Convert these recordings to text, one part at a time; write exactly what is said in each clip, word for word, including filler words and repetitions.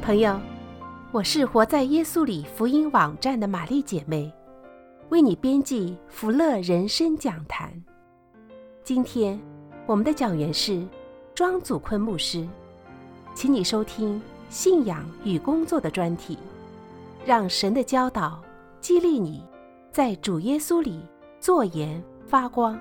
朋友，我是活在耶稣里福音网站的玛丽姐妹，为你编辑福乐人生讲坛。今天我们的讲员是庄祖坤牧师，请你收听信仰与工作的专题，让神的教导激励你在主耶稣里作盐发光。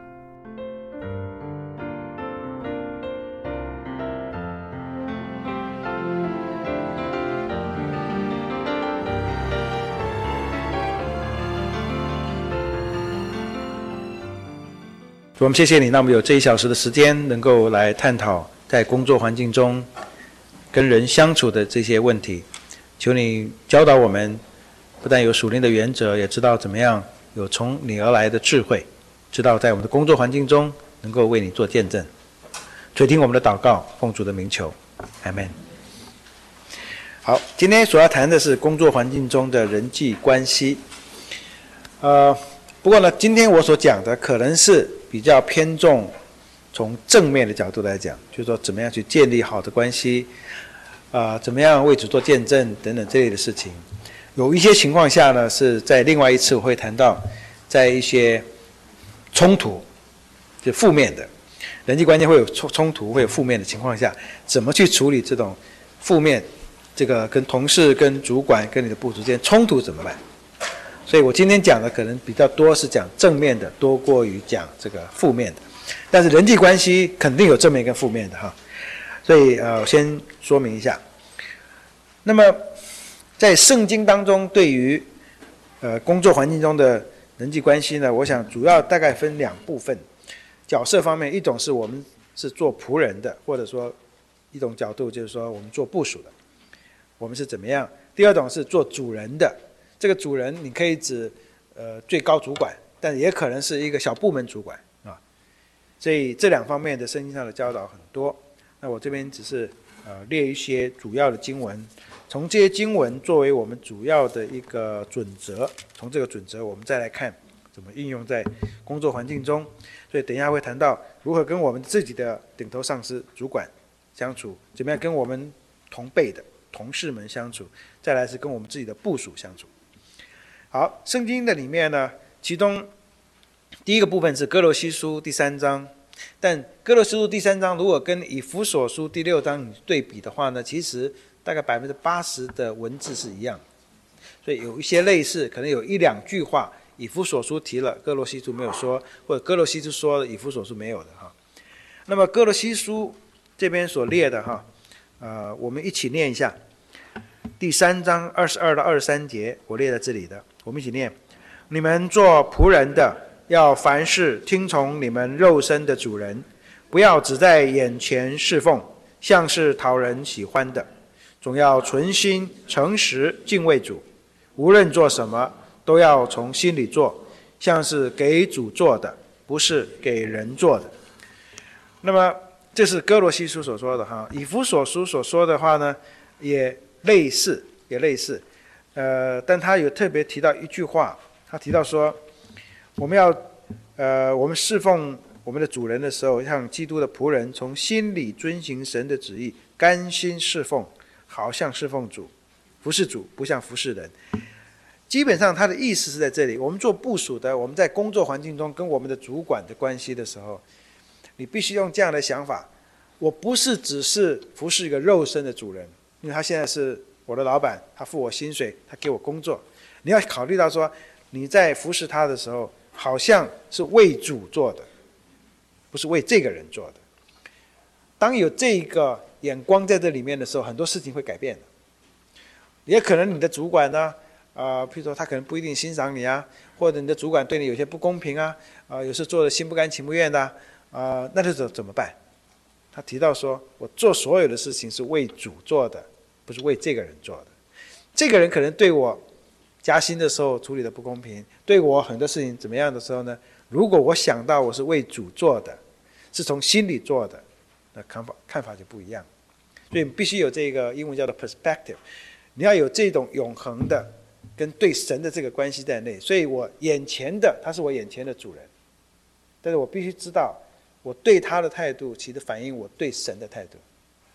主，我们谢谢你，让我们有这一小时的时间，能够来探讨在工作环境中跟人相处的这些问题。求你教导我们，不但有属灵的原则，也知道怎么样有从你而来的智慧，知道在我们的工作环境中能够为你做见证。垂听我们的祷告，奉主的名求，阿们。好，今天所要谈的是工作环境中的人际关系。呃，不过呢，今天我所讲的可能是比较偏重从正面的角度来讲，就是说怎么样去建立好的关系，啊、呃，怎么样为主做见证等等这类的事情。有一些情况下呢，是在另外一次我会谈到，在一些冲突，就负面的人际关系会有冲突，会有负面的情况下，怎么去处理这种负面，这个跟同事、跟主管、跟你的部属之间冲突怎么办？所以我今天讲的可能比较多是讲正面的，多过于讲这个负面的。但是人际关系肯定有正面跟负面的哈。所以呃，我先说明一下。那么在圣经当中，对于呃工作环境中的人际关系呢，我想主要大概分两部分。角色方面，一种是我们是做仆人的，或者说一种角度就是说我们做部属的，我们是怎么样。第二种是做主人的。这个主人你可以指呃最高主管，但也可能是一个小部门主管啊。所以这两方面的圣经上的教导很多。那我这边只是呃列一些主要的经文，从这些经文作为我们主要的一个准则，从这个准则我们再来看怎么运用在工作环境中。所以等一下会谈到如何跟我们自己的顶头上司主管相处，怎么样跟我们同辈的同事们相处，再来是跟我们自己的部属相处。好，圣经的里面呢，其中第一个部分是哥罗西书第三章，但哥罗西书第三章如果跟以弗所书第六章对比的话呢，其实大概百分之八十的文字是一样的，所以有一些类似，可能有一两句话以弗所书提了，哥罗西书没有说，或者哥罗西书说了，以弗所书没有的哈。那么哥罗西书这边所列的哈，呃，我们一起念一下。第三章二十二到二十三节，我列在这里的，我们一起念：你们做仆人的，要凡事听从你们肉身的主人，不要只在眼前侍奉，像是讨人喜欢的，总要存心诚实敬畏主。无论做什么，都要从心里做，像是给主做的，不是给人做的。那么这是哥罗西书所说的哈，以弗所书所说的话呢，也类似，也类似，呃，但他有特别提到一句话，他提到说，我们要，呃，我们侍奉我们的主人的时候，像基督的仆人，从心里遵行神的旨意，甘心侍奉，好像侍奉主，服侍主，不像服侍人。基本上他的意思是在这里，我们做部属的，我们在工作环境中跟我们的主管的关系的时候，你必须用这样的想法，我不是只是服侍一个肉身的主人，因为他现在是我的老板，他付我薪水，他给我工作。你要考虑到说，你在服侍他的时候，好像是为主做的，不是为这个人做的。当有这个眼光在这里面的时候，很多事情会改变的。也可能你的主管呢，呃，譬如说他可能不一定欣赏你啊，或者你的主管对你有些不公平啊，呃，有时做的心不甘情不愿的啊，呃，那就怎怎么办？他提到说，我做所有的事情是为主做的，不是为这个人做的。这个人可能对我加薪的时候处理的不公平，对我很多事情怎么样的时候呢，如果我想到我是为主做的，是从心里做的，那看法看法就不一样。所以必须有这个英文叫做 perspective， 你要有这种永恒的跟对神的这个关系在内。所以我眼前的他是我眼前的主人，但是我必须知道我对他的态度其实反映我对神的态度。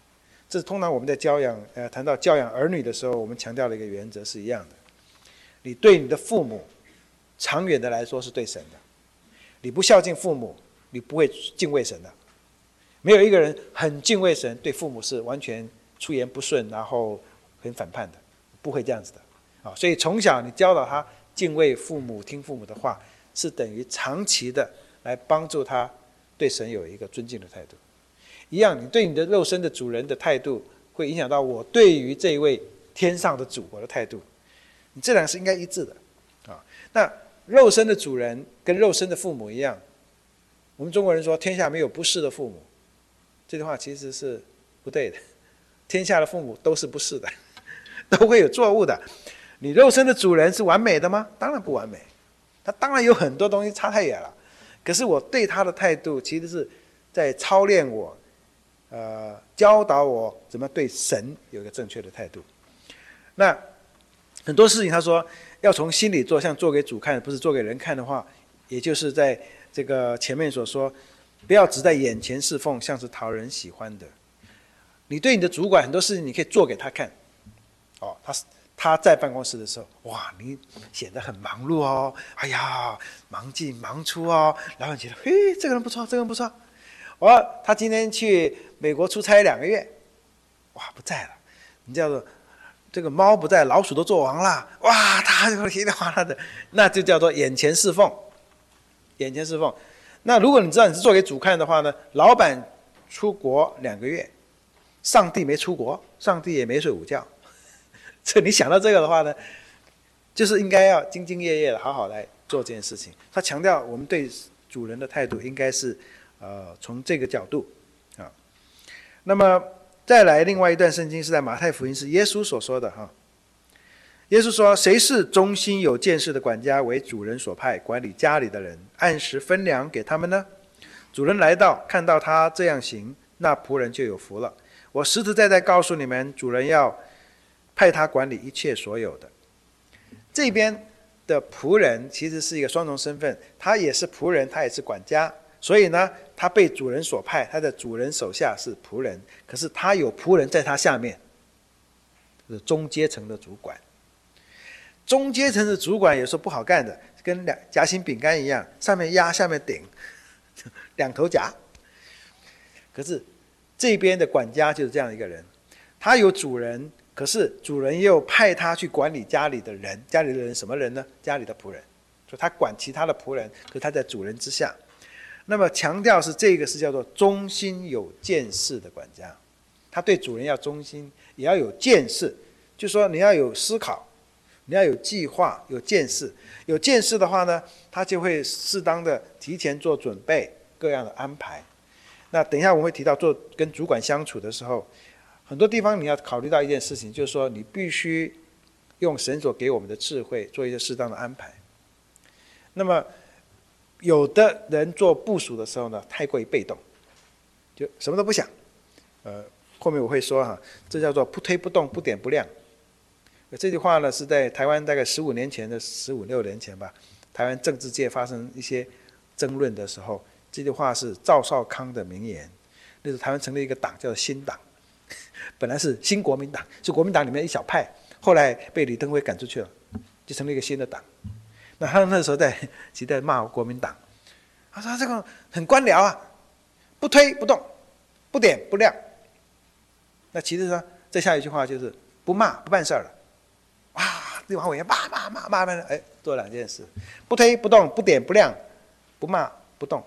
这是通常我们在教养呃谈到教养儿女的时候，我们强调的一个原则是一样的。你对你的父母，长远的来说是对神的。你不孝敬父母，你不会敬畏神的。没有一个人很敬畏神，对父母是完全出言不顺，然后很反叛的，不会这样子的。啊，所以从小你教导他敬畏父母、听父母的话，是等于长期的来帮助他对神有一个尊敬的态度。一样，你对你的肉身的主人的态度，会影响到我对于这一位天上的主我的态度。你这两个是应该一致的。啊，那肉身的主人跟肉身的父母一样，我们中国人说天下没有不是的父母，这句话其实是不对的。天下的父母都是不是的，都会有错误的。你肉身的主人是完美的吗？当然不完美，他当然有很多东西差太远了。可是我对他的态度，其实是在操练我，呃，教导我怎么对神有一个正确的态度。那很多事情他说要从心里做，像做给主看，不是做给人看的话，也就是在这个前面所说，不要只在眼前侍奉，像是讨人喜欢的。你对你的主管很多事情你可以做给他看，哦，他他在办公室的时候，哇，你显得很忙碌哦，哎呀，忙进忙出哦，然后你觉得，嘿，这个人不错，这个人不错。哦，他今天去美国出差两个月，哇，不在了，你叫做这个猫不在，老鼠都做王了，哇，他就噼里哗啦的，那就叫做眼前侍奉，眼前侍奉。那如果你知道你是做给主看的话呢，老板出国两个月，上帝没出国，上帝也没睡午觉。这你想到这个的话呢，就是应该要兢兢业业的好好来做这件事情。他强调我们对主人的态度应该是呃从这个角度啊。那么再来另外一段圣经是在马太福音，是耶稣所说的哈。耶稣说，谁是忠心有见识的管家，为主人所派管理家里的人，按时分粮给他们呢？主人来到，看到他这样行，那仆人就有福了。我实实在在告诉你们，主人要派他管理一切所有的。这边的仆人其实是一个双重身份，他也是仆人，他也是管家，所以呢，他被主人所派，他的主人手下是仆人，可是他有仆人在他下面，是中阶层的主管。中阶层的主管有时候不好干的，跟两夹心饼干一样，上面压下面顶，两头夹。可是这边的管家就是这样一个人，他有主人，可是主人又派他去管理家里的人，家里的人什么人呢？家里的仆人，所以他管其他的仆人，可是他在主人之下。那么强调是这个是叫做忠心有见识的管家，他对主人要忠心，也要有见识，就是说你要有思考，你要有计划，有见识。有见识的话呢，他就会适当的提前做准备，各样的安排。那等一下我们会提到做跟主管相处的时候，很多地方你要考虑到一件事情，就是说你必须用神所给我们的智慧做一些适当的安排。那么有的人做部署的时候呢，太过于被动，就什么都不想。呃，后面我会说哈，这叫做不推不动，不点不亮。这句话呢是在台湾大概十五年前的十五六年前吧，台湾政治界发生一些争论的时候，这句话是赵少康的名言。那时候台湾成立一个党叫做新党，本来是新国民党，是国民党里面的一小派，后来被李登辉赶出去了，就成立一个新的党。那他那时候在其实在骂国民党，他说这个很官僚啊，不推不动，不点不亮。那其实呢，再下一句话就是不骂不办事了。哇，立法委员骂骂骂骂骂，哎，做两件事：不推不动，不点不亮，不骂不动。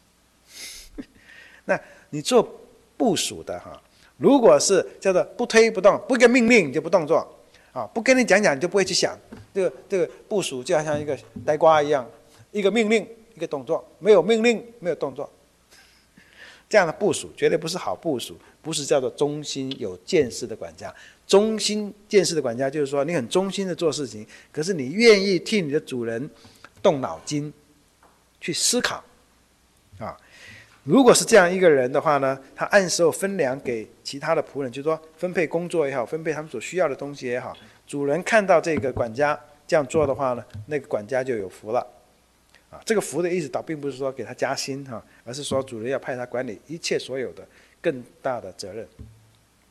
那你做部署的哈，如果是叫做不推不动，不给命令你就不动作啊，不跟你讲讲你就不会去想。这个这个部署就好像一个呆瓜一样，一个命令一个动作，没有命令没有动作。这样的部署绝对不是好部署，不是叫做忠心有见识的管家。忠心见识的管家就是说你很忠心的做事情，可是你愿意替你的主人动脑筋去思考啊。如果是这样一个人的话呢，他按时候分粮给其他的仆人，就是说分配工作也好，分配他们所需要的东西也好，主人看到这个管家这样做的话呢，那个管家就有福了啊。这个福的意思倒并不是说给他加薪哈，而是说主人要派他管理一切所有的更大的责任。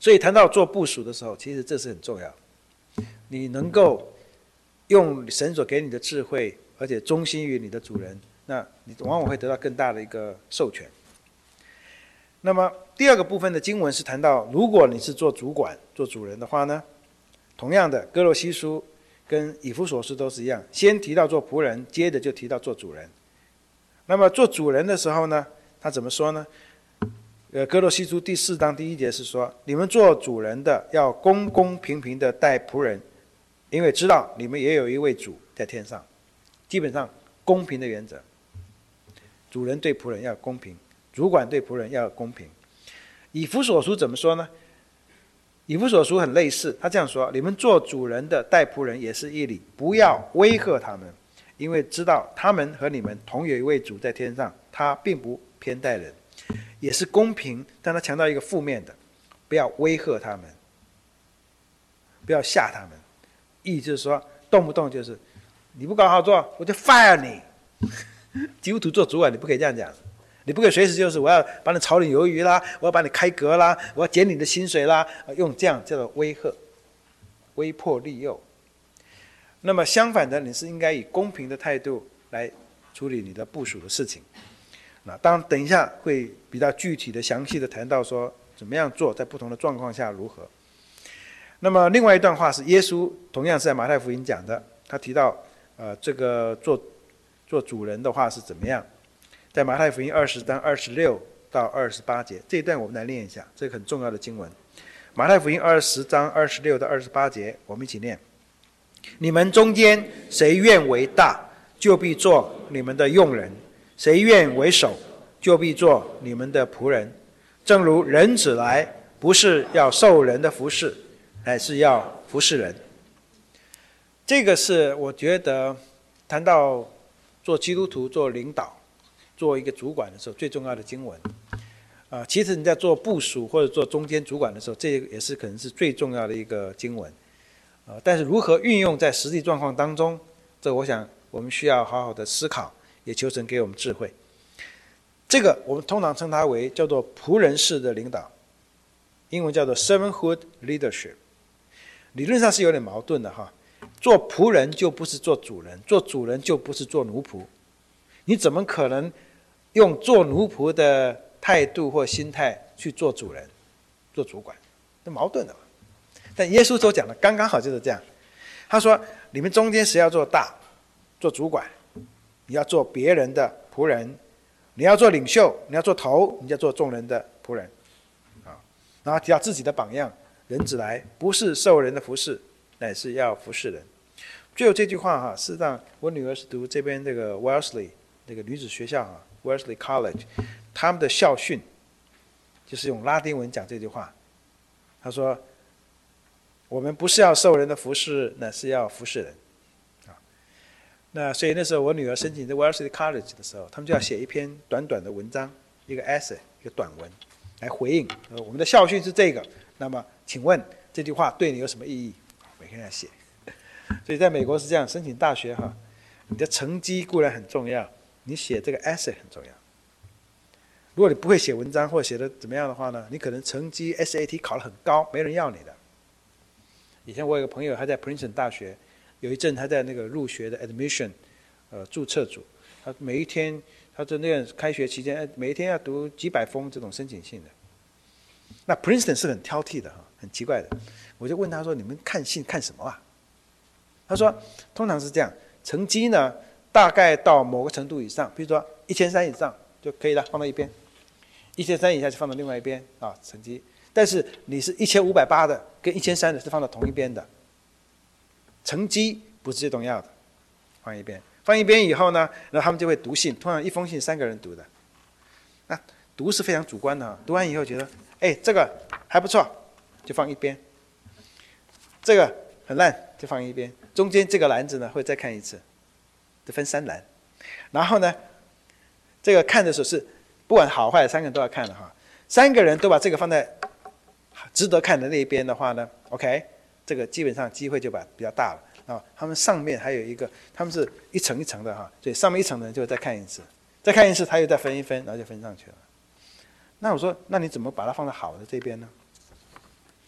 所以谈到做部属的时候，其实这是很重要。你能够用神所给你的智慧，而且忠心于你的主人，那你往往会得到更大的一个授权。那么第二个部分的经文是谈到，如果你是做主管、做主人的话呢，同样的，哥罗西书跟以弗所书都是一样，先提到做仆人，接着就提到做主人。那么做主人的时候呢，他怎么说呢？呃，哥罗西书第四章第一节是说，你们做主人的要公公平平的待仆人，因为知道你们也有一位主在天上。基本上公平的原则，主人对仆人要公平，主管对仆人要公平。以弗所书怎么说呢？以弗所书很类似，他这样说：你们做主人的待仆人也是一理，不要威吓他们，因为知道他们和你们同有一位主在天上，他并不偏待人，也是公平，但他强调一个负面的，不要威吓他们，不要吓他们。意思就是说，动不动就是你不搞好做，我就 fire 你。基督徒做主管，你不可以这样讲。你不可以随时就是我要把你炒点鱿鱼啦，我要把你开革啦，我要减你的薪水啦，用这样叫做威吓、威迫利诱。那么相反的，你是应该以公平的态度来处理你的部属的事情。那当然，等一下会比较具体的、详细的谈到说怎么样做，在不同的状况下如何。那么另外一段话是耶稣同样是在马太福音讲的，他提到呃这个做做主人的话是怎么样。在马太福音二十章二十六到二十八节，这一段我们来念一下，这个很重要的经文。马太福音二十章二十六到二十八节，我们一起念：你们中间谁愿为大，就必做你们的用人；谁愿为首，就必做你们的仆人。正如人子来，不是要受人的服侍，乃是要服侍人。这个是我觉得谈到做基督徒、做领导、做一个主管的时候最重要的经文。啊，其实你在做部属或者做中间主管的时候，这也是可能是最重要的一个经文。啊，但是如何运用在实际状况当中，这我想我们需要好好的思考，也求神给我们智慧。这个我们通常称它为叫做仆人式的领导，英文叫做 servanthood leadership。理论上是有点矛盾的哈，做仆人就不是做主人，做主人就不是做奴仆。你怎么可能用做奴仆的态度或心态去做主人、做主管？这矛盾的嘛。但耶稣所讲的刚刚好就是这样。他说：你们中间谁要做大、做主管，你要做别人的仆人；你要做领袖，你要做头，你要做众人的仆人。啊，然后提到自己的榜样：人子来，不是受人的服侍，乃是要服侍人。最后这句话哈，事实上我女儿是读这边这个 Wellesley 这个女子学校啊 ，Wellesley College， 他们的校训就是用拉丁文讲这句话。他说：我们不是要受人的服侍，乃是要服侍人。啊，那所以那时候我女儿申请在 Wellesley College 的时候，他们就要写一篇短短的文章，一个 essay， 一个短文，来回应我们的校训是这个。那么，请问这句话对你有什么意义？每个人要写。所以在美国是这样，申请大学哈，你的成绩固然很重要，你写这个 essay 很重要。如果你不会写文章或者写的怎么样的话呢，你可能成绩 S A T 考得很高，没人要你的。以前我有个朋友，他在 Princeton 大学，有一阵他在那个入学的 admission， 呃，注册组，他每一天，他在那个开学期间，每一天要读几百封这种申请信的。那 Princeton 是很挑剔的哈，很奇怪的。我就问他说：“你们看信看什么啊？”他说：“通常是这样，成绩呢大概到某个程度以上，比如说一千三以上就可以了，放到一边；一千三以下就放到另外一边啊，成绩。但是你是一千五百八的跟一千三的是放到同一边的，成绩不是最重要的，放一边。放一边以后呢，然后他们就会读信，通常一封信三个人读的。那读是非常主观的哈，读完以后觉得，哎，这个还不错，就放一边；这个很烂，就放一边。中间这个篮子呢，会再看一次，就分三篮。然后呢，这个看的时候是不管好坏，三个人都要看的哈。三个人都把这个放在值得看的那一边的话呢 ，OK， 这个基本上机会就把比较大了啊。他们上面还有一个，他们是一层一层的哈，所以上面一层的人就再看一次，再看一次，他又再分一分，然后就分上去了。那我说，那你怎么把它放在好的这边呢？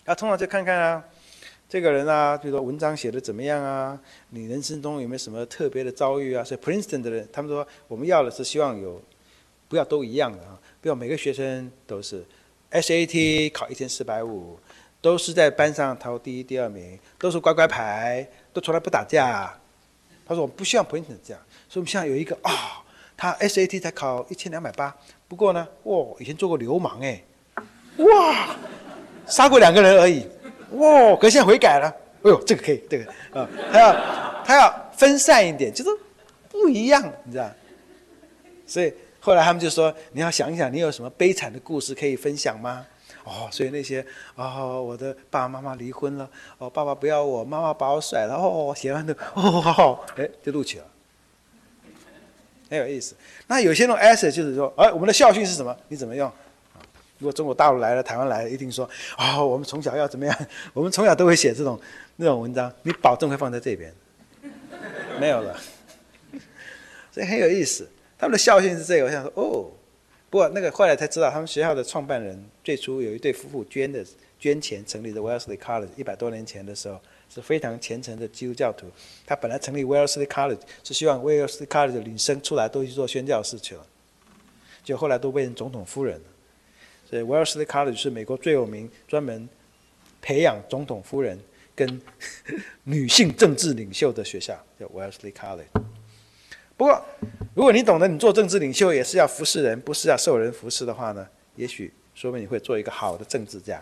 他通常就看看啊，这个人啊，比如说文章写的怎么样啊，你人生中有没有什么特别的遭遇啊？所以 Princeton 的人，他们说我们要的是希望有，不要都一样的啊，不要每个学生都是 S A T 考一千四百五，都是在班上考第一、第二名，都是乖乖牌，都从来不打架。他说我们不希望 Princeton 这样，所以我们现在有一个啊、哦，他 S A T 才考一千两百八，不过呢，哇，以前做过流氓哎，哇，杀过两个人而已。哇！可是现在悔改了，哎呦，这个可以，这个啊，他要他要分散一点，就是不一样，你知道？所以后来他们就说，你要想一想，你有什么悲惨的故事可以分享吗？哦，所以那些哦，我的爸爸妈妈离婚了，哦，爸爸不要我，妈妈把我甩了，哦，写完的，哦，好好，哎，就录取了，很有意思。那有些那种 essay 就是说，哎，我们的校训是什么？你怎么用？如果中国大陆来了，台湾来了，一定说啊、哦，我们从小要怎么样？我们从小都会写这种那种文章，你保证会放在这边，没有了，所以很有意思。他们的校训是这个，我想说哦，不过那个后来才知道，他们学校的创办人最初有一对夫妇捐的捐钱成立的 Wellesley College， 一百多年前的时候是非常虔诚的基督教徒。他本来成立 Wellesley College 是希望 Wellesley College 的女生出来都去做宣教士去了，就后来都变成总统夫人了。所以 Wellesley College 是美国最有名专门培养总统夫人跟女性政治领袖的学校，叫 Wellesley College。不过，如果你懂得你做政治领袖也是要服侍人，不是要受人服侍的话呢，也许说明你会做一个好的政治家。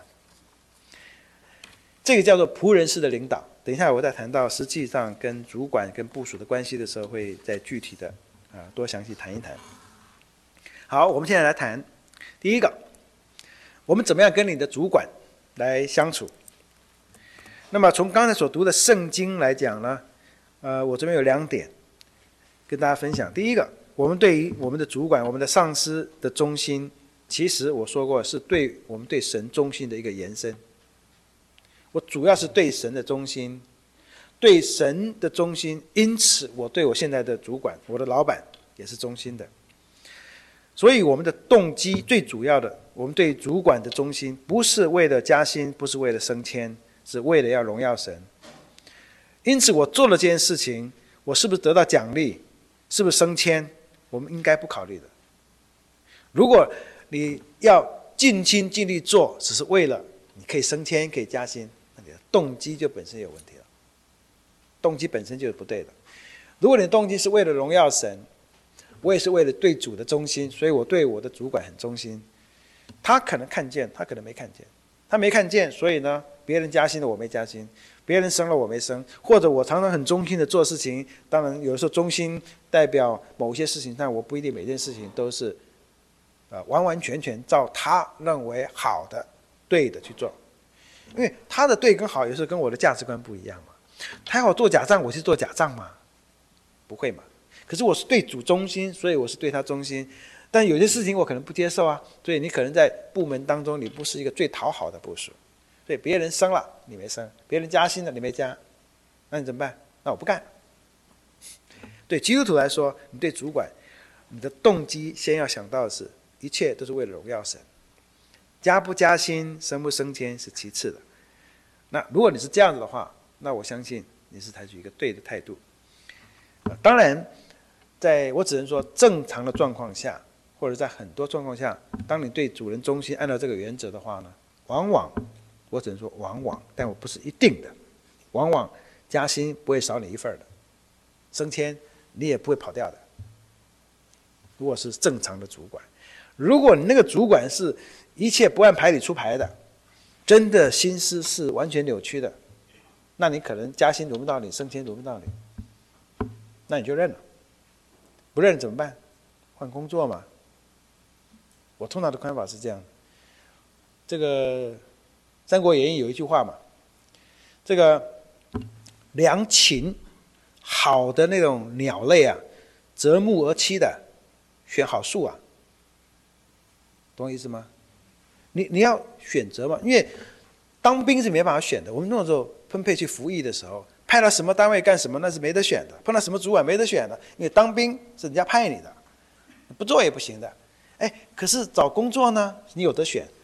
这个叫做仆人式的领导。等一下我再谈到实际上跟主管跟部属的关系的时候，会再具体的啊多详细谈一谈。好，我们现在来谈第一个，我们怎么样跟你的主管来相处？那么从刚才所读的圣经来讲呢，呃，我这边有两点跟大家分享。第一个，我们对于我们的主管、我们的上司的忠心，其实我说过是对我们对神忠心的一个延伸。我主要是对神的忠心，对神的忠心，因此我对我现在的主管、我的老板也是忠心的。所以我们的动机最主要的，我们对主管的忠心，不是为了加薪，不是为了升迁，是为了要荣耀神。因此我做了这件事情，我是不是得到奖励，是不是升迁，我们应该不考虑的。如果你要尽心尽力做，只是为了你可以升迁可以加薪，那你的动机就本身有问题了，动机本身就是不对的。如果你的动机是为了荣耀神，我也是为了对主的忠心，所以我对我的主管很忠心。他可能看见，他可能没看见，他没看见，所以呢，别人加薪了我没加薪，别人升了我没升，或者我常常很忠心的做事情。当然有的时候忠心代表某些事情，但我不一定每件事情都是呃完完全全照他认为好的对的去做，因为他的对跟好有时候跟我的价值观不一样嘛。他要我做假账，我去做假账吗？不会嘛。可是我是对主忠心，所以我是对他忠心。但有些事情我可能不接受啊，所以你可能在部门当中你不是一个最讨好的部属，所以别人升了你没升，别人加薪了你没加，那你怎么办？那我不干。对基督徒来说，你对主管，你的动机先要想到的是，一切都是为了荣耀神，加不加薪、升不升迁是其次的。那如果你是这样子的话，那我相信你是采取一个对的态度。当然，在我只能说正常的状况下，或者在很多状况下，当你对主人忠心，按照这个原则的话呢，往往我只能说往往，但我不是一定的，往往加薪不会少你一份的，升迁你也不会跑掉的。如果是正常的主管，如果你那个主管是一切不按牌理出牌的，真的心思是完全扭曲的，那你可能加薪轮不到你，升迁轮不到你。那你就认了，不认怎么办？换工作嘛。我通常的看法是这样，这个《三国演义》有一句话嘛，这个良禽好的那种鸟类啊，择木而栖的，选好树啊，懂我意思吗？你你要选择嘛，因为当兵是没办法选的。我们那时候分配去服役的时候，派到什么单位干什么，那是没得选的。碰到什么主管没得选的，因为当兵是人家派你的，不做也不行的。哎，可是找工作呢，你有得选，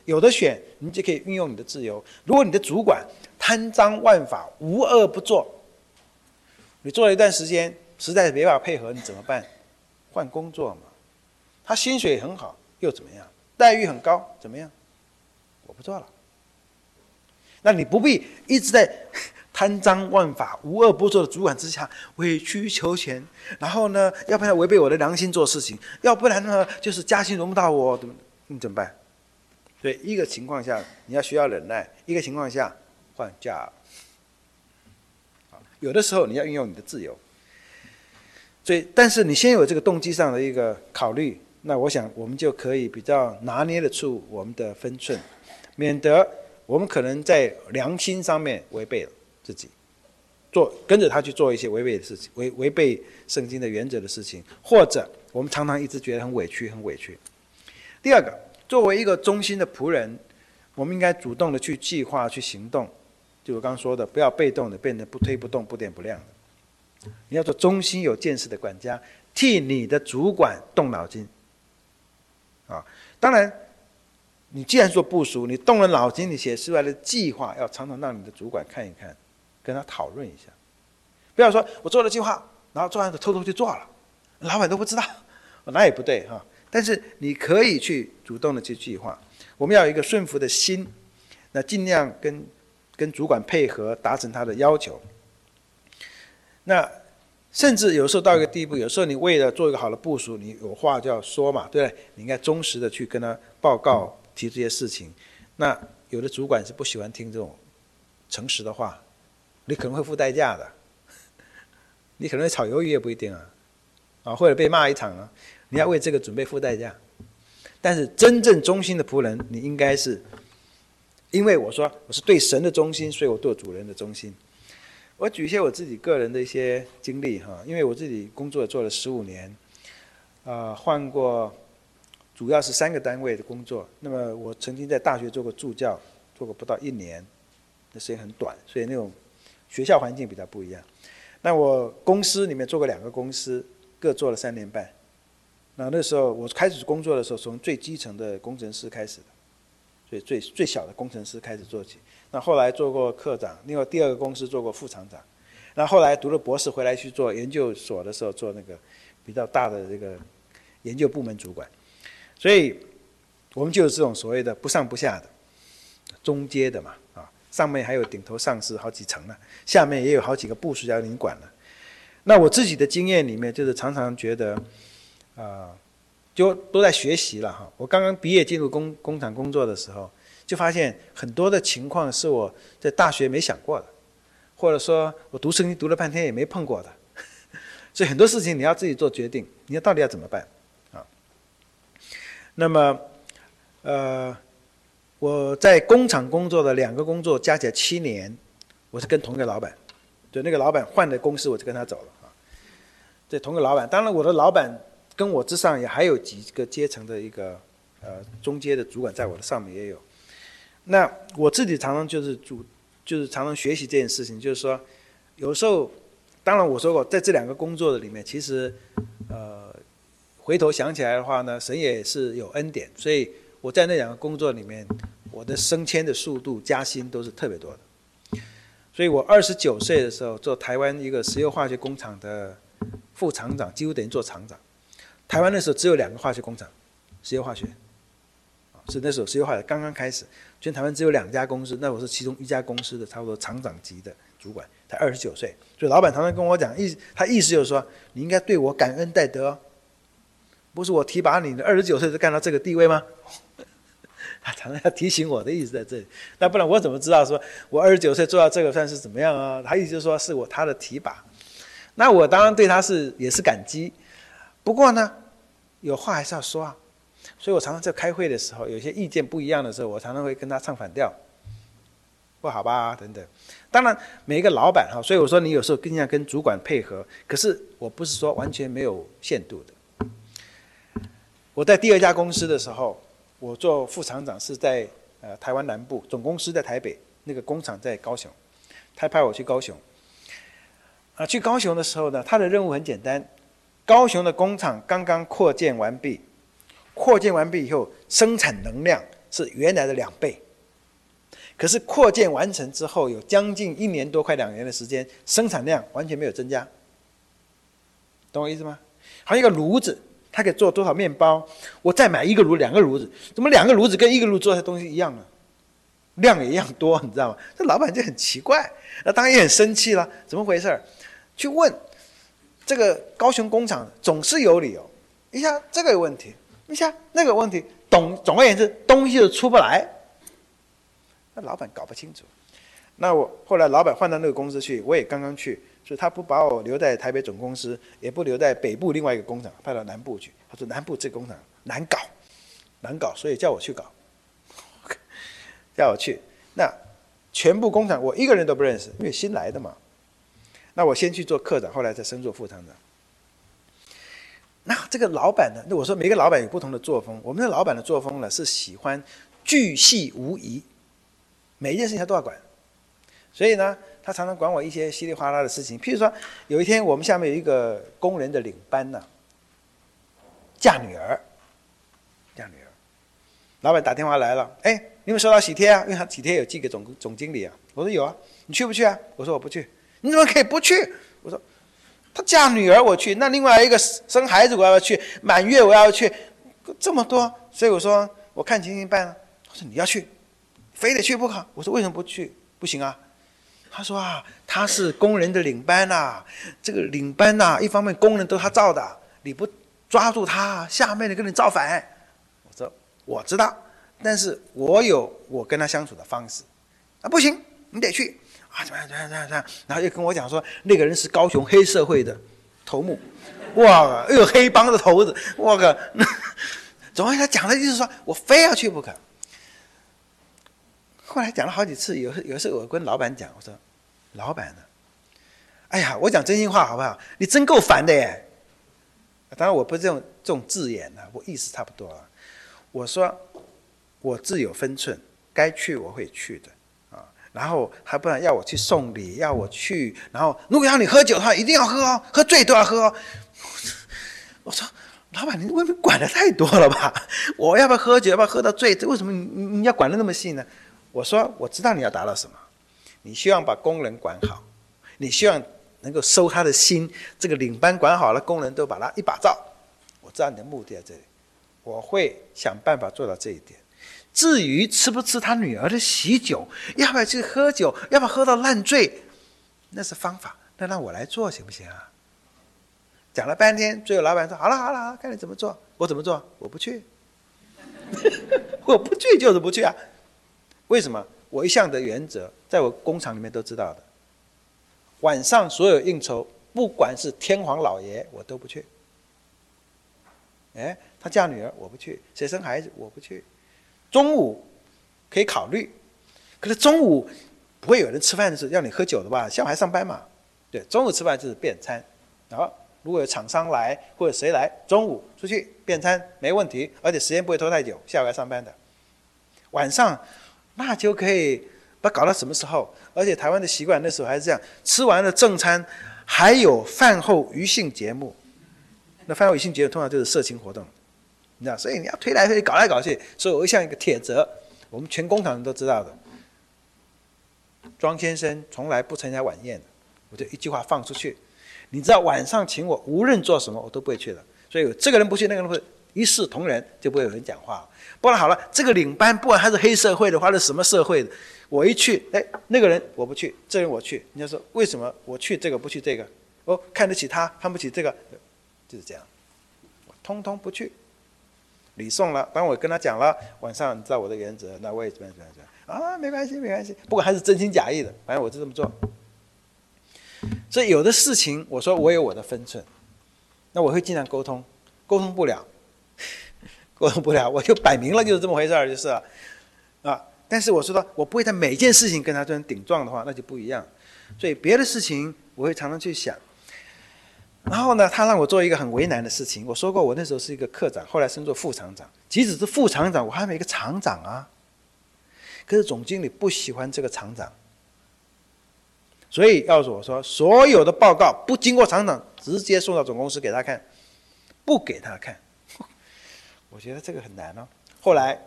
有的选，你就可以运用你的自由。如果你的主管贪赃枉法，无恶不作，你做了一段时间，实在是没办法配合，你怎么办？换工作嘛。他薪水很好，又怎么样？待遇很高，怎么样？我不做了。那你不必一直在贪赃枉法、无恶不作的主管之下委曲求全，然后呢，要不然违背我的良心做事情，要不然呢，就是加薪轮不到我，你怎么办？所以一个情况下你要需要忍耐，一个情况下换假。有的时候你要运用你的自由。所以，但是你先有这个动机上的一个考虑，那我想我们就可以比较拿捏得出我们的分寸，免得我们可能在良心上面违背了自己，做跟着他去做一些违背的事情，违违背圣经的原则的事情，或者我们常常一直觉得很委屈，很委屈。第二个，作为一个忠心的仆人，我们应该主动的去计划、去行动。就我刚刚说的，不要被动的变得不推不动、不点不亮的。你要做忠心有见识的管家，替你的主管动脑筋。啊，当然，你既然做部属，你动了脑筋，你写出来的计划要常常让你的主管看一看，跟他讨论一下。不要说我做了计划，然后做完就偷偷去做了，老板都不知道，那也不对哈。但是你可以去主动的去计划。我们要有一个顺服的心，那尽量跟跟主管配合，达成他的要求。那甚至有时候到一个地步，有时候你为了做一个好的部署，你有话就要说嘛，对不对？你应该忠实的去跟他报告，提这些事情。那有的主管是不喜欢听这种诚实的话，你可能会付代价的，你可能会炒鱿鱼也不一定啊，啊，或者被骂一场啊，你要为这个准备付代价。但是真正忠心的仆人，你应该是，因为我说我是对神的忠心，所以我对主人的忠心。我举一些我自己个人的一些经历哈，因为我自己工作做了十五年，啊、呃，换过主要是三个单位的工作。那么我曾经在大学做过助教，做过不到一年，那时间很短，所以那种学校环境比较不一样。那我公司里面做过两个公司，各做了三年半。那那时候我开始工作的时候，从最基层的工程师开始的，所以最最小的工程师开始做起。那后来做过科长，另外第二个公司做过副厂长。那后来读了博士回来去做研究所的时候，做那个比较大的这个研究部门主管。所以我们就是这种所谓的不上不下的中阶的嘛，啊，上面还有顶头上司好几层呢，下面也有好几个部属要你管了。那我自己的经验里面，就是常常觉得，啊、呃，就都在学习了哈。我刚刚毕业进入工工厂工作的时候，就发现很多的情况是我在大学没想过的，或者说我读圣经读了半天也没碰过的，所以很多事情你要自己做决定，你要到底要怎么办啊？那么，呃，我在工厂工作的两个工作加起来七年，我是跟同一个老板，就那个老板换的公司我就跟他走了啊。这同一个老板，当然我的老板跟我之上也还有几个阶层的一个呃中阶的主管在我的上面也有。那我自己常常就是主，就是常常学习这件事情，就是说，有时候，当然我说过，在这两个工作的里面，其实，呃，回头想起来的话呢，神也是有恩典，所以我在那两个工作里面，我的升迁的速度、加薪都是特别多的。所以我二十九岁的时候，做台湾一个石油化学工厂的副厂长，几乎等于做厂长。台湾那时候只有两个化学工厂，石油化学。是那时候石油化学刚刚开始，全台湾只有两家公司，那我是其中一家公司的差不多厂长级的主管，才二十九岁，所以老板常常跟我讲，意他意思就是说，你应该对我感恩戴德，不是我提拔你，二十九岁就干到这个地位吗？他常常要提醒我的意思在这里，那不然我怎么知道说我二十九岁做到这个算是怎么样啊？他意思就是说是我他的提拔，那我当然对他是也是感激，不过呢，有话还是要说啊。所以我常常在开会的时候，有些意见不一样的时候，我常常会跟他唱反调，不好吧等等。当然每一个老板哈，所以我说你有时候更要跟主管配合，可是我不是说完全没有限度的。我在第二家公司的时候，我做副厂长是在呃台湾南部，总公司在台北，那个工厂在高雄，他派我去高雄。啊，去高雄的时候呢，他的任务很简单，高雄的工厂刚刚扩建完毕。扩建完毕以后，生产能量是原来的两倍。可是扩建完成之后，有将近一年多快两年的时间，生产量完全没有增加，懂我意思吗？还有一个炉子，它可以做多少面包，我再买一个炉两个炉子，怎么两个炉子跟一个炉做的东西一样呢？量也一样多，你知道吗？这老板就很奇怪，那当然也很生气了，怎么回事？去问这个高雄工厂，总是有理由，一下这个有问题，一下那个有问题，总总而言之东西就出不来。那老板搞不清楚，那我后来老板换到那个公司去，我也刚刚去，所以他不把我留在台北总公司，也不留在北部另外一个工厂，派到南部去。他说南部这个工厂难搞，难搞，所以叫我去搞，叫我去。那全部工厂我一个人都不认识，因为新来的嘛。那我先去做科长，后来再升做副厂长。那这个老板呢？我说每个老板有不同的作风，我们的老板的作风呢是喜欢巨细无遗。每一件事情他都要管，所以呢，他常常管我一些稀里哗啦的事情。譬如说，有一天我们下面有一个工人的领班呢、啊，嫁女儿，嫁女儿，老板打电话来了，哎，你有没有收到喜帖啊？因为他喜帖有寄给总总经理啊。我说有啊，你去不去啊？我说我不去。你怎么可以不去？我说他嫁女儿我去，那另外一个生孩子我要去，满月我要去，这么多，所以我说我看情形办啊。他说你要去。非得去不可。我说为什么不去？不行啊。他说啊，他是工人的领班呐、啊，这个领班呐、啊，一方面工人都他造的，你不抓住他，下面的跟你造反。我说我知道，但是我有我跟他相处的方式。啊，不行，你得去啊，怎么样怎么样怎么样怎么样？然后又跟我讲说，那个人是高雄黑社会的头目，哇，又有黑帮的头子，我靠！总而言之，他讲的意思说我非要去不可。后来讲了好几次，有有时候我跟老板讲，我说：“老板呢？哎呀，我讲真心话好不好？你真够烦的耶！”当然我不是这种这种字眼啊，我意思差不多啊。我说我自有分寸，该去我会去的啊。然后还不然要我去送礼，要我去，然后如果要你喝酒的话，一定要喝哦，喝醉都要喝哦。我说。老板，你未必管得太多了吧？我要不要喝酒，要不要喝到醉？这为什么你你要管得那么细呢？我说我知道你要达到什么，你希望把工人管好，你希望能够收他的心，这个领班管好了，工人都把他一把罩。我知道你的目的在这里，我会想办法做到这一点。至于吃不吃他女儿的喜酒，要不要去喝酒，要不要喝到烂醉，那是方法，那让我来做行不行啊？讲了半天，最后老板说：“好了好了好了，看你怎么做。”我怎么做？我不去，我不去就是不去啊。为什么？我一向的原则，在我工厂里面都知道的。晚上所有应酬，不管是天皇老爷，我都不去。哎，他嫁女儿我不去，谁生孩子我不去。中午可以考虑，可是中午不会有人吃饭的时候要你喝酒的吧？下午还上班嘛。对，中午吃饭就是便餐，然后。如果有厂商来或者谁来，中午出去便餐没问题，而且时间不会拖太久，下午要上班的。晚上那就可以把搞到什么时候？而且台湾的习惯那时候还是这样，吃完了正餐还有饭后娱性节目。那饭后娱性节目通常就是色情活动，你知道，所以你要推来推去搞来搞去。所以我像一个铁则，我们全工厂人都知道的。庄先生从来不参加晚宴的，我就一句话放出去。你知道晚上请我，无论做什么我都不会去的，所以这个人不去，那个人不去，一视同仁，就不会有人讲话。不然好了，这个领班不管他是黑社会的，或者什么社会的，我一去，哎，那个人我不去，这人我去。人家说为什么我去这个不去这个？哦，看得起他，看不起这个，就是这样，我通通不去。礼送了，当我跟他讲了，晚上你知道我的原则，那我也怎么样怎么样怎么样啊，没关系没关系，不管他是真心假意的，反正我就这么做。所以有的事情，我说我有我的分寸，那我会尽量沟通，沟通不了，沟通不了，我就摆明了就是这么回事儿，就是了，啊。但是我说到我不会在每件事情跟他这样顶撞的话，那就不一样。所以别的事情我会常常去想。然后呢，他让我做一个很为难的事情。我说过，我那时候是一个科长，后来升做副厂长。即使是副厂长，我还没一个厂长啊。可是总经理不喜欢这个厂长。所以要是我说，所有的报告不经过厂长，直接送到总公司给他看，不给他看，我觉得这个很难哦。后来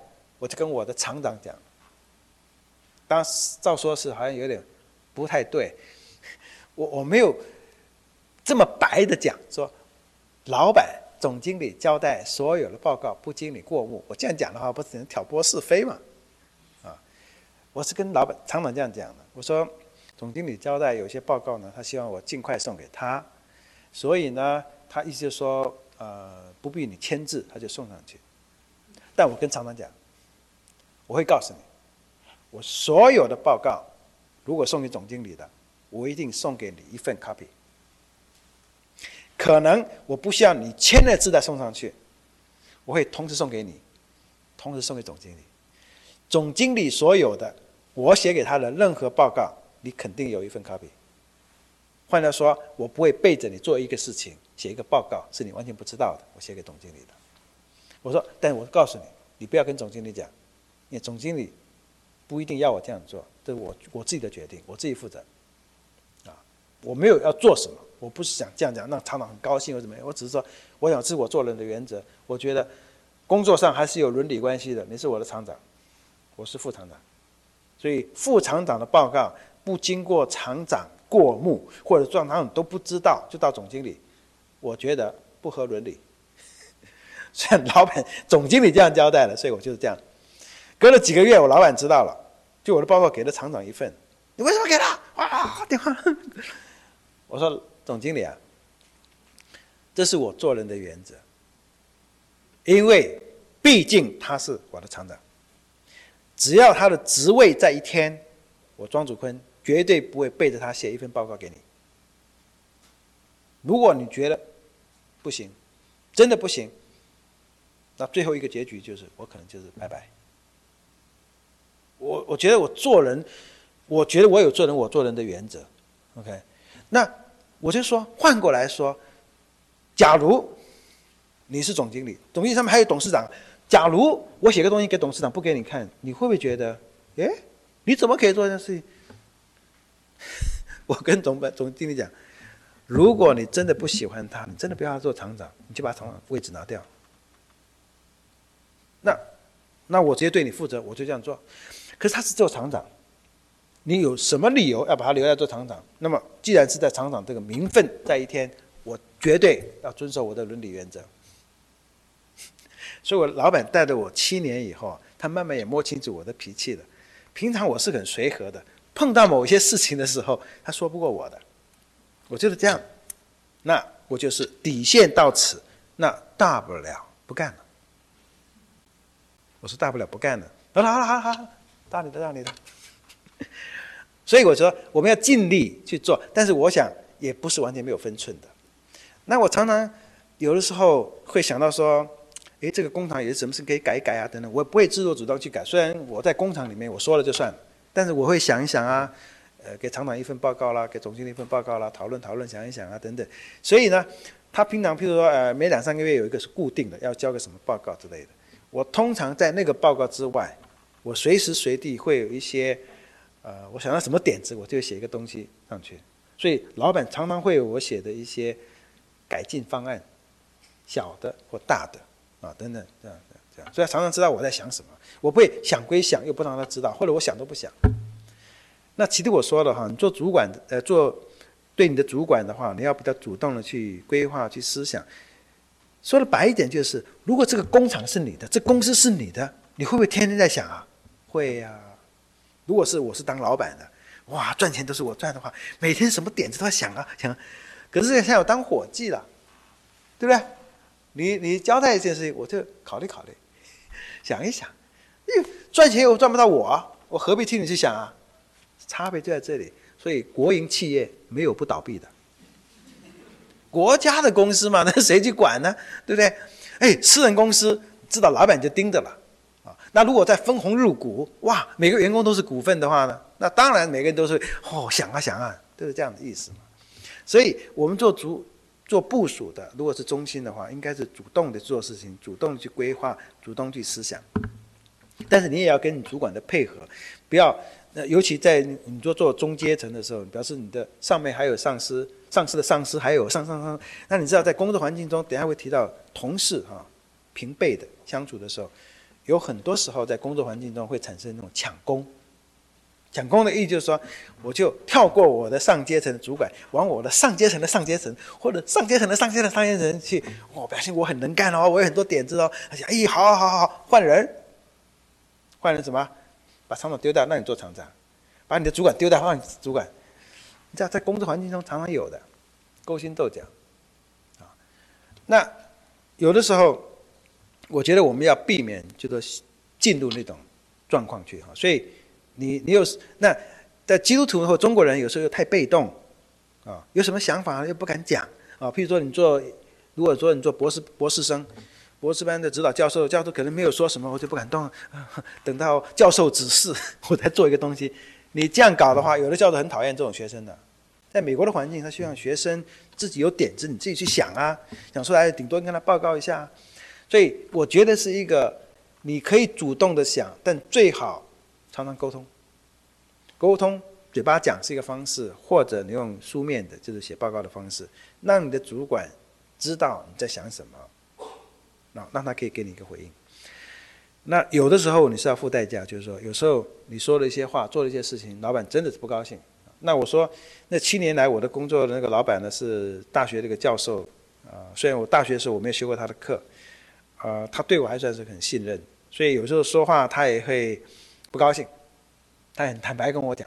我就跟我的厂长讲，当时照说是好像有点不太对，我我没有这么白的讲说，老板总经理交代所有的报告不经你过目，我这样讲的话不只能挑拨是非嘛？啊，我是跟老板厂长这样讲的，我说总经理交代有些报告呢，他希望我尽快送给他，所以呢，他意思就是说，呃，不必你签字，他就送上去。但我跟厂长讲，我会告诉你，我所有的报告，如果送给总经理的，我一定送给你一份 copy。可能我不需要你签了字再送上去，我会同时送给你，同时送给总经理。总经理所有的，我写给他的任何报告，你肯定有一份 copy。换句话说，我不会背着你做一个事情，写一个报告是你完全不知道的，我写给总经理的。我说，但我告诉你，你不要跟总经理讲，因为总经理不一定要我这样做，这是我我自己的决定，我自己负责。啊，我没有要做什么，我不是想这样讲让厂长很高兴或怎么样，我只是说，我想是我做人的原则。我觉得工作上还是有伦理关系的，你是我的厂长，我是副厂长，所以副厂长的报告不经过厂长过目，或者厂长都不知道就到总经理，我觉得不合伦理。虽然老板总经理这样交代了，所以我就是这样。隔了几个月，我老板知道了，就我的报告给了厂长一份，你为什么给他？哇，电话！我说总经理啊，这是我做人的原则，因为毕竟他是我的厂长，只要他的职位在一天，我庄祖坤绝对不会背着他写一份报告给你。如果你觉得不行，真的不行，那最后一个结局就是我可能就是拜拜。我我觉得我做人，我觉得我有做人我做人的原则 ，OK。那我就说换过来说，假如你是总经理，总经理上面还有董事长，假如我写个东西给董事长不给你看，你会不会觉得，哎，你怎么可以做这件事情？我跟总总经理讲，如果你真的不喜欢他，你真的不要他做厂长，你就把厂长位置拿掉。那那我直接对你负责，我就这样做。可是他是做厂长，你有什么理由要把他留在做厂长？那么既然是在厂长这个名分在一天，我绝对要遵守我的伦理原则。所以我老板带着我七年以后，他慢慢也摸清楚我的脾气了。平常我是很随和的，碰到某些事情的时候，他说不过我的，我就是这样。那我就是底线到此，那大不了不干了。我说大不了不干了，好了好了好了好了，到你的到你的。所以我说我们要尽力去做，但是我想也不是完全没有分寸的。那我常常有的时候会想到说，诶，这个工厂有什么事可以改一改啊等等，我不会自作主动去改。虽然我在工厂里面我说了就算了，但是我会想一想啊，呃，给厂长一份报告啦，给总经理一份报告啦，讨论讨论，想一想啊等等。所以呢，他平常譬如说呃每两三个月有一个是固定的，要交个什么报告之类的。我通常在那个报告之外，我随时随地会有一些，呃，我想到什么点子，我就写一个东西上去。所以老板常常会有我写的一些改进方案，小的或大的啊等等这样这样，所以他常常知道我在想什么。我不会想归想，又不让他知道，或者我想都不想。那其实我说了哈，你做主管的，呃，做对你的主管的话，你要比较主动的去规划、去思想。说的白一点就是，如果这个工厂是你的，这公司是你的，你会不会天天在想啊？会呀、啊。如果是我是当老板的，哇，赚钱都是我赚的话，每天什么点子都在想啊想啊。可是现在我当伙计了，对不对？你你交代一件事情，我就考虑考虑，想一想，因为赚钱又赚不到我啊，我何必替你去想啊？差别就在这里。所以国营企业没有不倒闭的。国家的公司嘛，那谁去管呢？对不对？哎，私人公司知道老板就盯着了啊。那如果再分红入股，哇，每个员工都是股份的话呢，那当然每个人都是哦想啊想啊，都是这样的意思嘛。所以我们做主做部署的，如果是中心的话，应该是主动的做事情，主动去规划，主动去思想。但是你也要跟你主管的配合，不要。那尤其在你做做中阶层的时候，表示你的上面还有上司，上司的上司还有上上上。那你知道在工作环境中，等一下会提到同事哈、啊、平辈的相处的时候， 有很多时候在工作环境中会产生那种抢功。抢功的意义就是说，我就跳过我的上阶层的主管，往我的上阶层的上阶层，或者上阶层的上阶层的上阶层去，我、哦、表现我很能干哦，我有很多点子哦。而且，哎，好好好好，换人，换人什么？把厂长丢掉，让你做厂长；把你的主管丢掉，让你主管。你知道，在工作环境中常常有的勾心斗角啊。那有的时候，我觉得我们要避免，就是进入那种状况去哈。所以。你你有那在基督徒或中国人有时候又太被动啊，有什么想法又不敢讲啊。譬如说你做，如果说你做博士博士生，博士班的指导教授，教授可能没有说什么，我就不敢动，啊、等到教授指示我才做一个东西。你这样搞的话，有的教授很讨厌这种学生的。在美国的环境，他希望学生自己有点子，你自己去想啊，想出来顶多跟他报告一下。所以我觉得是一个你可以主动的想，但最好。常常沟通，沟通嘴巴讲是一个方式，或者你用书面的，就是写报告的方式，让你的主管知道你在想什么，那让他可以给你一个回应。那有的时候你是要付代价，就是说有时候你说了一些话，做了一些事情，老板真的是不高兴。那我说，那七年来我的工作的那个老板呢是大学这个教授啊、呃，虽然我大学的时候我没有修过他的课，啊、呃，他对我还算是很信任，所以有时候说话他也会。不高兴，他很坦白跟我讲，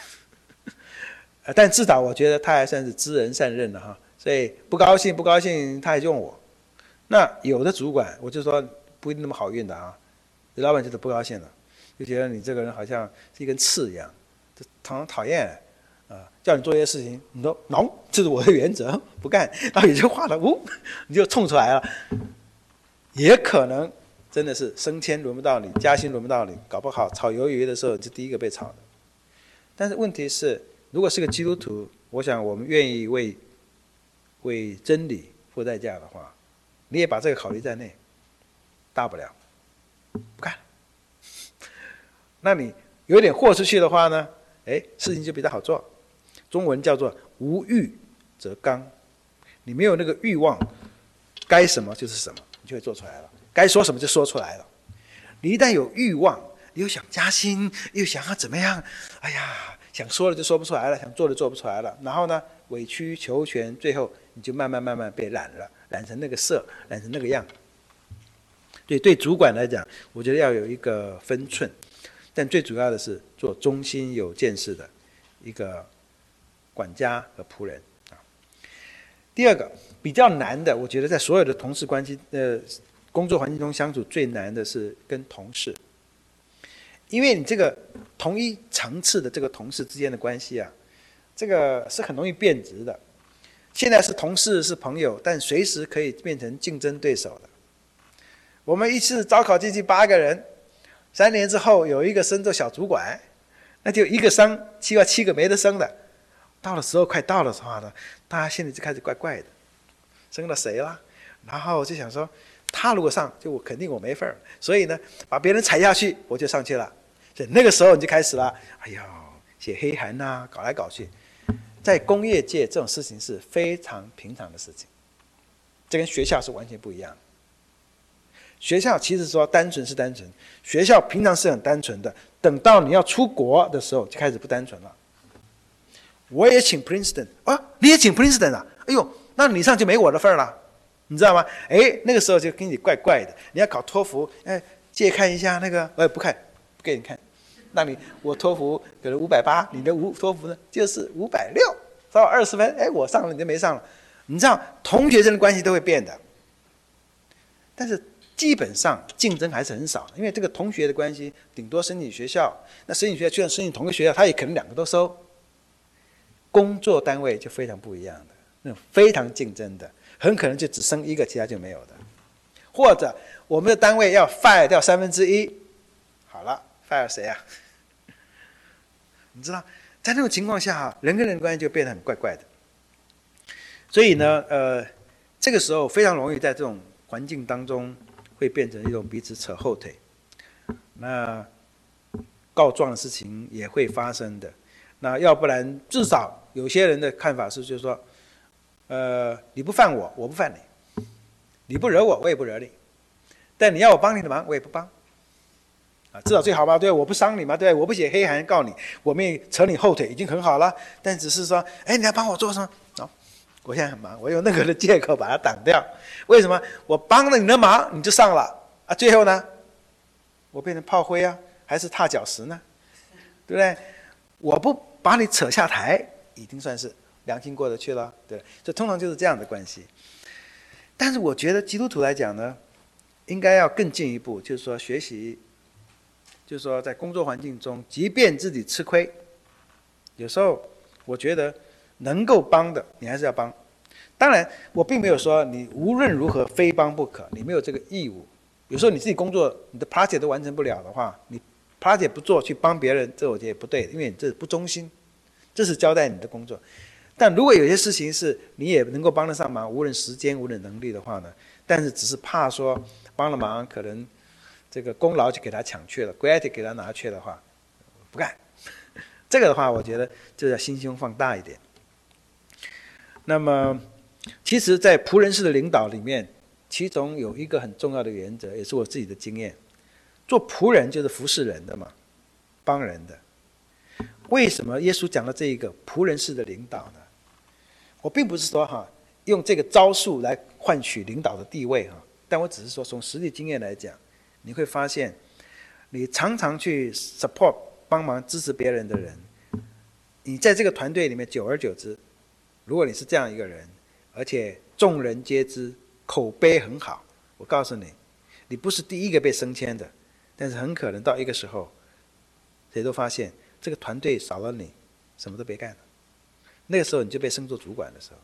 但至少我觉得他还算是知人善任的哈，所以不高兴不高兴他也用我。那有的主管我就说不一定那么好运的啊，老板就是不高兴了，就觉得你这个人好像是一根刺一样，就常常讨厌啊，叫你做一些事情，你说 no， 这是我的原则，不干，然后有些话了，呜，你就冲出来了，也可能。真的是升迁轮不到你，加薪轮不到你，搞不好炒鱿鱼的时候就第一个被炒的。但是问题是，如果是个基督徒，我想我们愿意为为真理付代价的话，你也把这个考虑在内，大不了不干。那你有点豁出去的话呢，哎，事情就比较好做。中文叫做无欲则刚，你没有那个欲望，该什么就是什么，你就会做出来了。该说什么就说出来了。你一旦有欲望，你又想加薪，又想要怎么样，哎呀，想说了就说不出来了，想做了做不出来了。然后呢，委曲求全，最后你就慢慢慢慢被染了，染成那个色，染成那个样。对对，主管来讲，我觉得要有一个分寸，但最主要的是做忠心有见识的一个管家和仆人啊。第二个比较难的，我觉得在所有的同事关系呃。工作环境中相处最难的是跟同事，因为你这个同一层次的这个同事之间的关系啊，这个是很容易变质的。现在是同事是朋友，但随时可以变成竞争对手的。我们一次招考进去八个人，三年之后有一个升做小主管，那就一个升，七个七个没得升的。到了时候快到的时候呢，大家心里就开始怪怪的，升了谁了？然后就想说。他如果上，就我肯定我没份儿，所以呢，把别人踩下去，我就上去了。所以那个时候你就开始了，哎呦，写黑函呐、啊，搞来搞去。在工业界，这种事情是非常平常的事情，这跟学校是完全不一样的。学校其实说单纯是单纯，学校平常是很单纯的，等到你要出国的时候，就开始不单纯了。我也请 Princeton 啊，你也请 Princeton 啊？哎呦，那你上就没我的份儿了。你知道吗？哎，那个时候就跟你怪怪的。你要考托福，哎，借看一下那个，哎，不看，不给你看。那你我托福可能五百八，你的无托福呢就是五百六，到二十分，哎，我上了你就没上了。你知道，同学之间的关系都会变的。但是基本上竞争还是很少，因为这个同学的关系，顶多申请学校，那申请学校就算申请同个学校，他也可能两个都收。工作单位就非常不一样的，那种非常竞争的。很可能就只升一个，其他就没有的。或者我们的单位要 fire 掉三分之一，好了 ，fire 谁啊？你知道，在那种情况下，人跟人的关系就变得很怪怪的。所以呢，呃，这个时候非常容易在这种环境当中会变成一种彼此扯后腿，那告状的事情也会发生的。那要不然，至少有些人的看法是，就是说。呃，你不犯我，我不犯你；你不惹我，我也不惹你。但你要我帮你的忙，我也不帮。 啊，至少最好吧？对，我不伤你嘛，对，我不写黑函告你，我没扯你后腿，已经很好了。但只是说，哎，你要帮我做什么？哦，我现在很忙，我用那个的借口把它挡掉。为什么？我帮了你的忙，你就上了啊？最后呢，我变成炮灰啊，还是踏脚石呢？对不对？我不把你扯下台，已经算是良心过得去了。对，这通常就是这样的关系。但是我觉得基督徒来讲呢，应该要更进一步，就是说学习，就是说在工作环境中，即便自己吃亏，有时候我觉得能够帮的，你还是要帮。当然，我并没有说你无论如何非帮不可，你没有这个义务。有时候你自己工作，你的 project 都完成不了的话，你 project 不做去帮别人，这我觉得也不对，因为你这不忠心，这是交代你的工作。但如果有些事情是你也能够帮得上忙，无论时间无论能力的话呢，但是只是怕说帮了忙，可能这个功劳就给他抢去了 ，credit 给他拿去的话，不干。这个的话，我觉得就要心胸放大一点。那么，其实，在仆人式的领导里面，其中有一个很重要的原则，也是我自己的经验：做仆人就是服侍人的嘛，帮人的。为什么耶稣讲了这一个仆人式的领导呢？我并不是说哈用这个招数来换取领导的地位哈，但我只是说从实际经验来讲，你会发现，你常常去 support 帮忙支持别人的人，你在这个团队里面久而久之，如果你是这样一个人，而且众人皆知，口碑很好，我告诉你，你不是第一个被升迁的，但是很可能到一个时候，谁都发现这个团队少了你，什么都别干了。那个时候你就被升做主管的时候，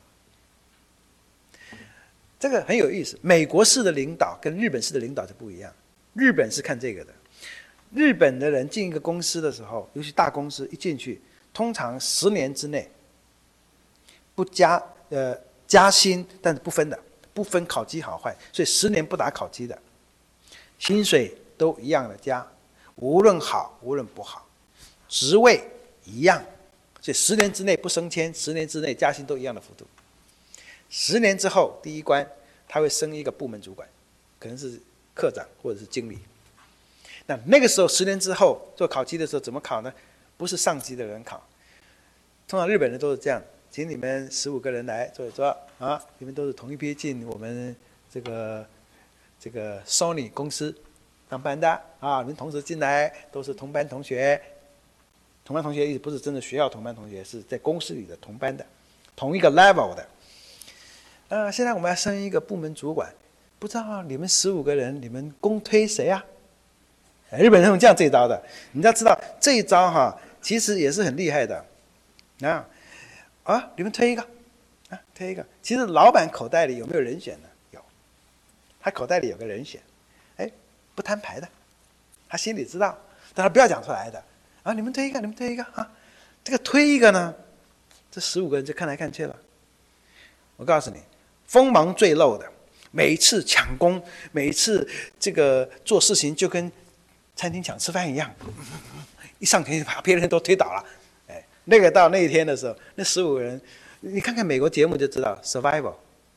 这个很有意思。美国式的领导跟日本式的领导就不一样。日本是看这个的，日本的人进一个公司的时候，尤其大公司一进去，通常十年之内不加呃加薪，但是不分的，不分考绩好坏，所以十年不打考绩的，薪水都一样的加，无论好无论不好，职位一样。所以十年之内不升迁，十年之内加薪都一样的幅度。十年之后，第一关他会升一个部门主管，可能是科长或者是经理。那那个时候十年之后做考绩的时候怎么考呢？不是上级的人考，通常日本人都是这样，请你们十五个人来坐一坐啊，你们都是同一批进我们这个这个 Sony 公司上班的啊，你们同时进来都是同班同学。同班同学意思不是真的学校同班同学，是在公司里的同班的，同一个 level 的。呃，现在我们要升一个部门主管，不知道你们十五个人，你们公推谁啊？日本人用这样这一招的，你要知道这一招哈，其实也是很厉害的。啊啊，你们推一个，啊推一个。其实老板口袋里有没有人选呢？有，他口袋里有个人选，哎，不摊牌的，他心里知道，但他不要讲出来的。啊，你们推一个，你们推一个啊！这个推一个呢，这十五个人就看来看去了。我告诉你，锋芒最露的，每一次抢功，每一次这个做事情就跟餐厅抢吃饭一样，一上前把别人都推倒了。哎，那个到那一天的时候，那十五个人，你看看美国节目就知道 ，Survival，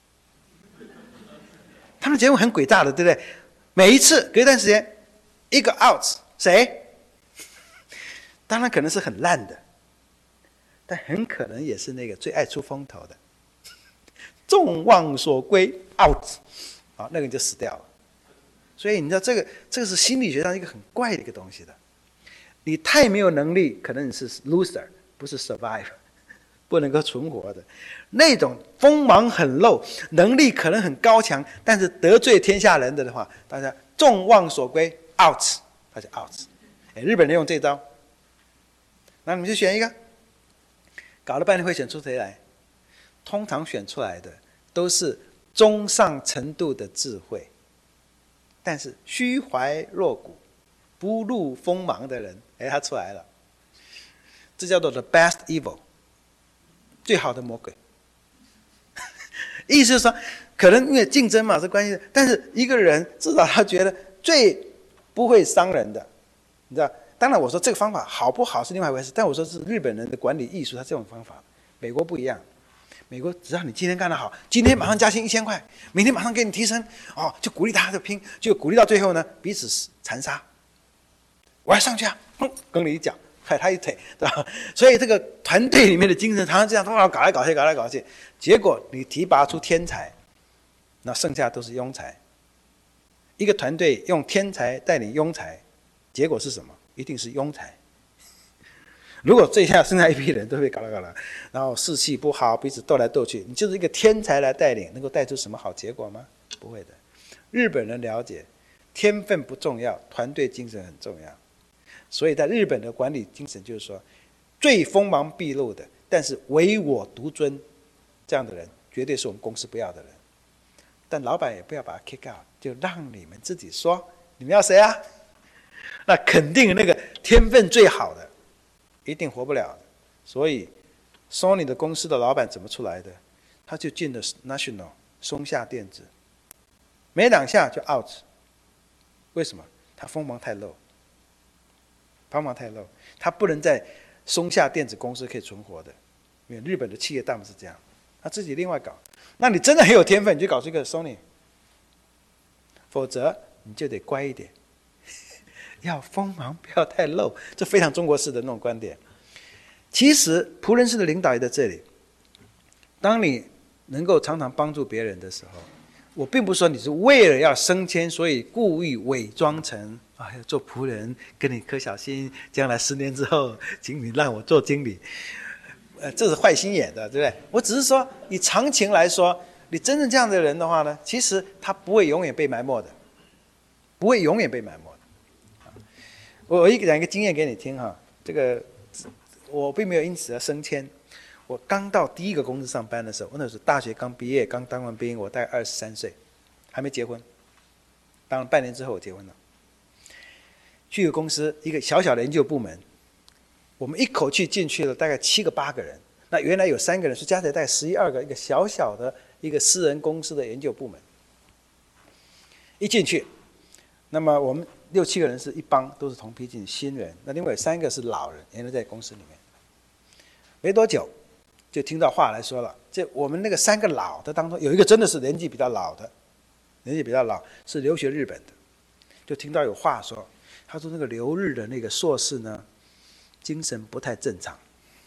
他们节目很诡诈的，对不对？每一次隔一段时间，一个 out， 谁？当然可能是很烂的，但很可能也是那个最爱出风头的，众望所归 out， 啊，那个人就死掉了。所以你知道这个这个是心理学上一个很怪的一个东西的。你太没有能力，可能你是 loser， 不是 survive， 不能够存活的。那种锋芒很露，能力可能很高强，但是得罪天下人的话，大家众望所归 out， 他就 out。哎，日本人用这招。那你们就选一个，搞了半天会选出谁来？通常选出来的都是中上程度的智慧，但是虚怀若谷、不露锋芒的人，哎，他出来了。这叫做 the best evil， 最好的魔鬼。意思是说，可能因为竞争嘛是关系，但是一个人至少他觉得最不会伤人的，你知道。当然我说这个方法好不好是另外一回事，但我说是日本人的管理艺术，他这种方法。美国不一样，美国只要你今天干得好，今天马上加薪一千块，明天马上给你提升，哦，就鼓励他就拼，就鼓励到最后呢，彼此残杀。 我要上去啊，砰，跟你一脚，踹他一腿，对吧？所以这个团队里面的精神常常这样，搞来搞去，搞来搞去，结果你提拔出天才，那剩下都是庸才。一个团队用天才带领庸才，结果是什么？一定是庸才。如果这下剩下一批人都被搞来搞来，然后士气不好，彼此斗来斗去，你就是一个天才来带领，能够带出什么好结果吗？不会的。日本人了解，天分不重要，团队精神很重要。所以在日本的管理精神就是说，最锋芒毕露的，但是唯我独尊，这样的人绝对是我们公司不要的人。但老板也不要把他 kick out， 就让你们自己说，你们要谁啊？那肯定那个天分最好的一定活不了的。所以 Sony 的公司的老板怎么出来的？他就进了 National 松下电子，没两下就 out。 为什么？他锋芒太露，锋芒太露，他不能在松下电子公司可以存活的，因为日本的企业大部分是这样，他自己另外搞。那你真的很有天分，你就搞这个 Sony， 否则你就得乖一点，要锋芒不要太露，这非常中国式的那种观点。其实仆人式的领导也在这里，当你能够常常帮助别人的时候，我并不是说你是为了要升迁，所以故意伪装成啊要做仆人，跟你可小心，将来十年之后，请你让我做经理。呃，这是坏心眼的，对不对？我只是说，以常情来说，你真正这样的人的话呢，其实他不会永远被埋没的，不会永远被埋没的。我我一个讲一个经验给你听哈，这个我并没有因此而升迁。我刚到第一个公司上班的时候，我那时候大学刚毕业，刚当完兵，我大概二十三岁，还没结婚。当了半年之后，我结婚了。去一个公司，一个小小的研究部门，我们一口气进去了大概七个八个人。那原来有三个人，是加起来大概十一二个，一个小小的一个私人公司的研究部门。一进去，那么我们六七个人是一帮，都是同批进新人。那另外有三个是老人，原来在公司里面。没多久，就听到话来说了，这我们那个三个老的当中，有一个真的是年纪比较老的，年纪比较老，是留学日本的，就听到有话说，他说那个留日的那个硕士呢，精神不太正常，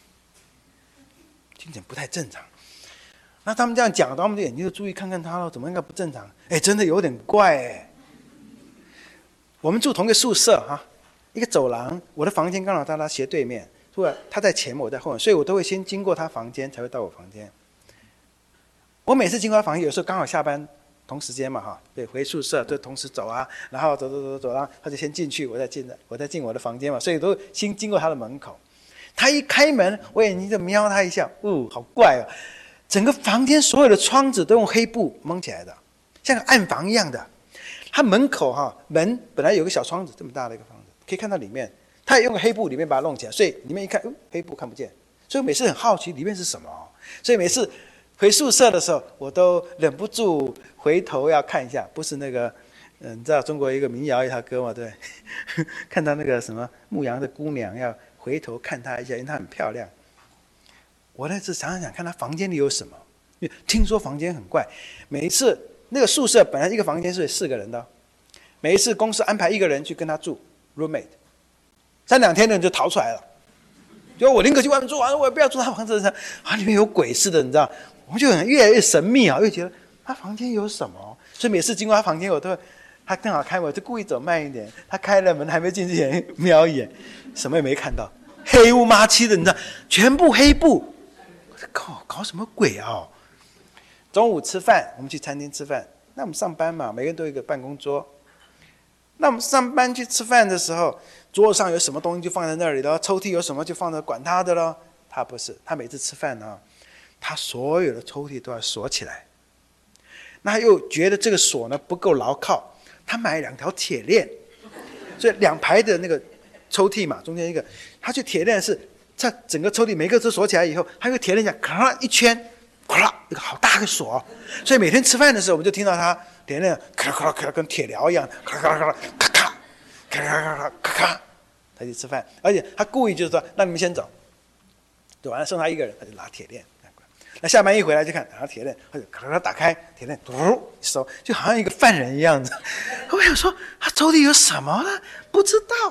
精神不太正常。那他们这样讲，他们的眼睛就注意看看他了，怎么应该不正常？哎，真的有点怪哎。我们住同一个宿舍哈，一个走廊，我的房间刚好在他斜对面。他在前面，我在后面，所以我都会先经过他房间，才会到我房间。我每次经过他房间，有时候刚好下班同时间嘛，哈，对，回宿舍就同时走啊，然后走走走走，然后他就先进去，我再进，我再进我的房间嘛，所以都先经过他的门口。他一开门，我眼睛就瞄他一下，哦，好怪哦！整个房间所有的窗子都用黑布蒙起来的，像个暗房一样的。他门口哈门本来有个小窗子，这么大的一个房子，可以看到里面。他也用个黑布里面把它弄起来，所以里面一看，哦，黑布看不见，所以我每次很好奇里面是什么，所以每次回宿舍的时候，我都忍不住回头要看一下，不是那个，嗯，你知道中国一个民谣一条歌嘛，对，看到那个什么牧羊的姑娘要回头看她一下，因为她很漂亮。我那次想想看她房间里有什么，因为听说房间很怪，每一次那个宿舍本来一个房间是四个人的，每一次公司安排一个人去跟她住 roommate。三两天的人就逃出来了，就我宁可去外面住，我也不要住他房子上啊，里面有鬼似的，你知道？我们就很越来越神秘啊，越觉得他房间有什么，所以每次经过他房间，我都会他正好开门，我就故意走慢一点，他开了门还没进去前瞄一眼，什么也没看到，黑乌麻漆的，你知道，全部黑布，我说靠，搞什么鬼啊？中午吃饭，我们去餐厅吃饭，那我们上班嘛，每个人都有一个办公桌。那我们上班去吃饭的时候，桌上有什么东西就放在那里了，抽屉有什么就放在管他的了。他不是，他每次吃饭呢，他所有的抽屉都要锁起来。那他又觉得这个锁呢不够牢靠，他买两条铁链，所以两排的那个抽屉嘛，中间一个，他去铁链是，在整个抽屉每个都锁起来以后，他用铁链讲咔一圈，咔一个好大个锁，所以每天吃饭的时候，我们就听到他。连那咔咔咔跟铁镣一样，咔咔咔咔咔咔咔咔咔咔，他去吃饭，而且他故意就是说让你们先走，走完了剩他一个人，他就拿铁链。那下班一回来就看拿铁链，他就咔咔打开铁链，嘟收，就好像一个犯人一样子。我想说他抽屉有什么呢？不知道。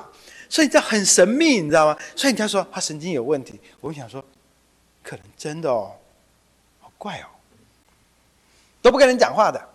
所以你知道很神秘，你知道吗？所以人家说他神经有问题，我想说，可能真的哦，好怪哦，都不跟人讲话的。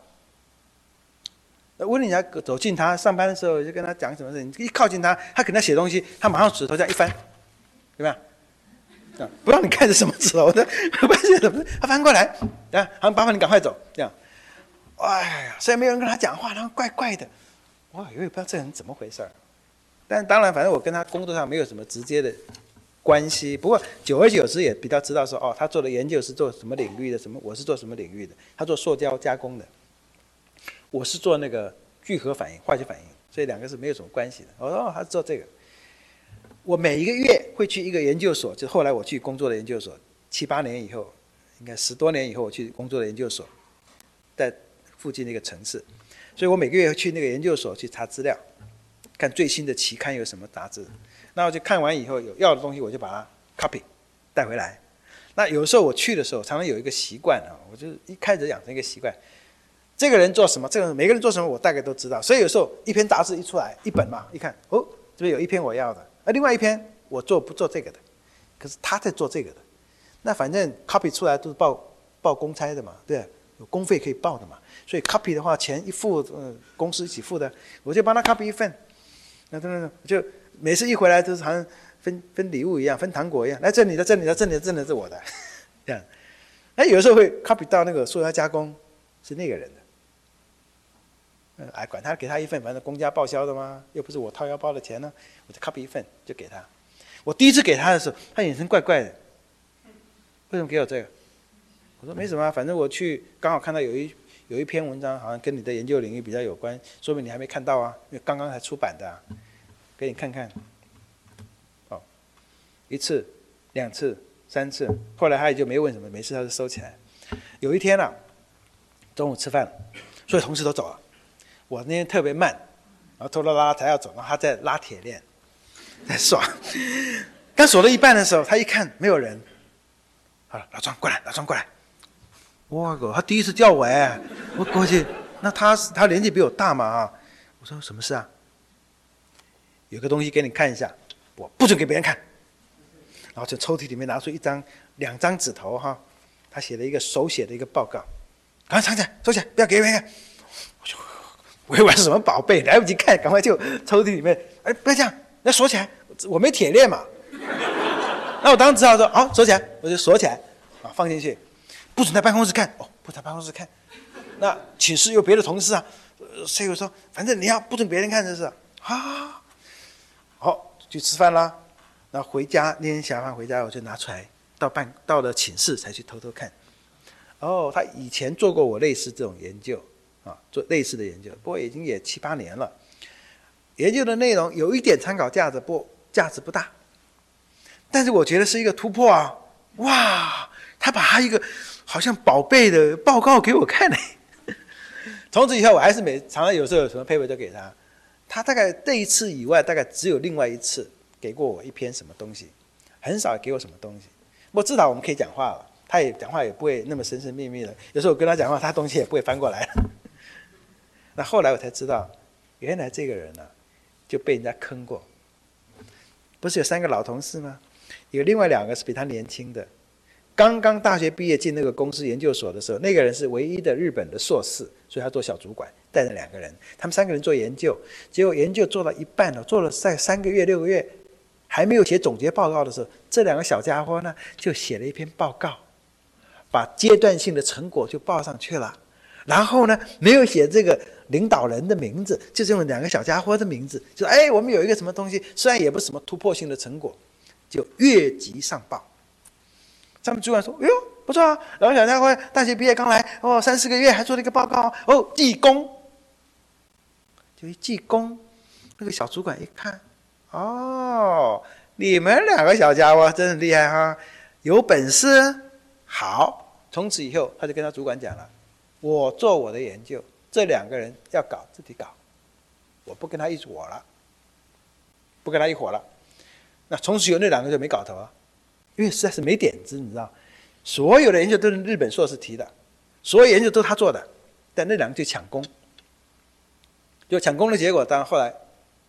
问人家走近他上班的时候，就跟他讲什么事，你一靠近他，他可能写东西，他马上指头这样一翻，有没有？不让你看着什么指头的，不写什么，他翻过来，啊，好，麻烦你赶快走，这样。哎呀，虽然没有人跟他讲话，然后怪怪的，我也不知道这人怎么回事儿。但当然，反正我跟他工作上没有什么直接的关系。不过久而久之也比较知道说，哦，他做的研究是做什么领域的，什么我是做什么领域的。他做塑胶加工的，我是做那个聚合反应、化学反应，所以两个是没有什么关系的。我说哦，他是做这个。我每一个月会去一个研究所，就后来我去工作的研究所，七八年以后，应该十多年以后我去工作的研究所，在附近的一个城市，所以我每个月去那个研究所去查资料，看最新的期刊有什么杂志，那我就看完以后有要的东西我就把它 copy 带回来。那有时候我去的时候，常常有一个习惯啊，我就一开始养成一个习惯，这个人做什么，这个每个人做什么，我大概都知道。所以有时候一篇杂志一出来，一本嘛，一看，哦，这边有一篇我要的。而另外一篇我做不做这个的，可是他在做这个的，那反正 copy 出来都是报报公差的嘛，对吧？有公费可以报的嘛，所以 copy 的话钱一付，呃，公司一起付的，我就帮他 copy 一份，那等等，就每次一回来都是好像分分礼物一样，分糖果一样，来这里的这里的这里的这里的是我的，这样，那有的时候会 copy 到那个塑料加工是那个人的。哎，管他，给他一份，反正公家报销的嘛，又不是我掏腰包的钱呢，我就 copy 一份就给他。我第一次给他的时候，他眼神怪怪的，为什么给我这个？我说没什么，反正我去刚好看到有一有一篇文章，好像跟你的研究领域比较有关，说明你还没看到啊，因为刚刚才出版的、啊，给你看看。哦，一次、两次、三次，后来他也就没问什么，每次他就收起来。有一天啊，中午吃饭了，所有同事都走了。我那天特别慢，然后拖拖拉拉才要走，然后他在拉铁链，在耍。刚锁到一半的时候，他一看没有人，好了，老庄过来，老庄过来。哇靠！他第一次叫我哎，我过去，那他他年纪比我大嘛啊？我说什么事啊？有个东西给你看一下，我不准给别人看。然后从抽屉里面拿出一张两张纸头哈，他写了一个手写的一个报告，赶快藏起来，收起来，不要给别人看。我以为是什么宝贝，来不及看，赶快就抽屉里面。哎，不要这样，要锁起来，我没铁链嘛。那我当时只好说，好、哦，锁起来，我就锁起来，啊，放进去，不准在办公室看。哦，不在办公室看，那寝室有别的同事啊，所以我说，反正你要不准别人看这是啊。好，去吃饭啦。那回家那天下班回家，我就拿出来，到办到了寝室才去偷偷看。哦，他以前做过我类似这种研究。啊，做类似的研究，不过已经也七八年了。研究的内容有一点参考价值，不价值不大，但是我觉得是一个突破啊！哇，他把他一个好像宝贝的报告给我看了。从此以后，我还是每常常有时候有什么 paper 就给他。他大概这一次以外，大概只有另外一次给过我一篇什么东西，很少给我什么东西。不过至少我们可以讲话了，他也讲话也不会那么神神秘秘的。有时候我跟他讲话，他东西也不会翻过来了。那后来我才知道，原来这个人呢、啊、就被人家坑过。不是有三个老同事吗？有另外两个是比他年轻的，刚刚大学毕业进那个公司研究所的时候，那个人是唯一的日本的硕士，所以他做小主管，带着两个人，他们三个人做研究，结果研究做到一半了，做了在三个月六个月，还没有写总结报告的时候，这两个小家伙呢就写了一篇报告，把阶段性的成果就报上去了。然后呢，没有写这个领导人的名字，就是用两个小家伙的名字，就哎，我们有一个什么东西，虽然也不是什么突破性的成果，就越级上报。他们主管说：“哎呦，不错啊，两个小家伙大学毕业刚来，哦，三四个月还做了一个报告，哦，记功。”就一记功，那个小主管一看，哦，你们两个小家伙真的厉害哈，有本事。好，从此以后他就跟他主管讲了。我做我的研究，这两个人要搞自己搞，我不跟他一伙了，不跟他一伙了。那从此以后那两个就没搞头啊，因为实在是没点子，你知道，所有的研究都是日本硕士提的，所有研究都是他做的，但那两个就抢功，就抢功的结果，当然后来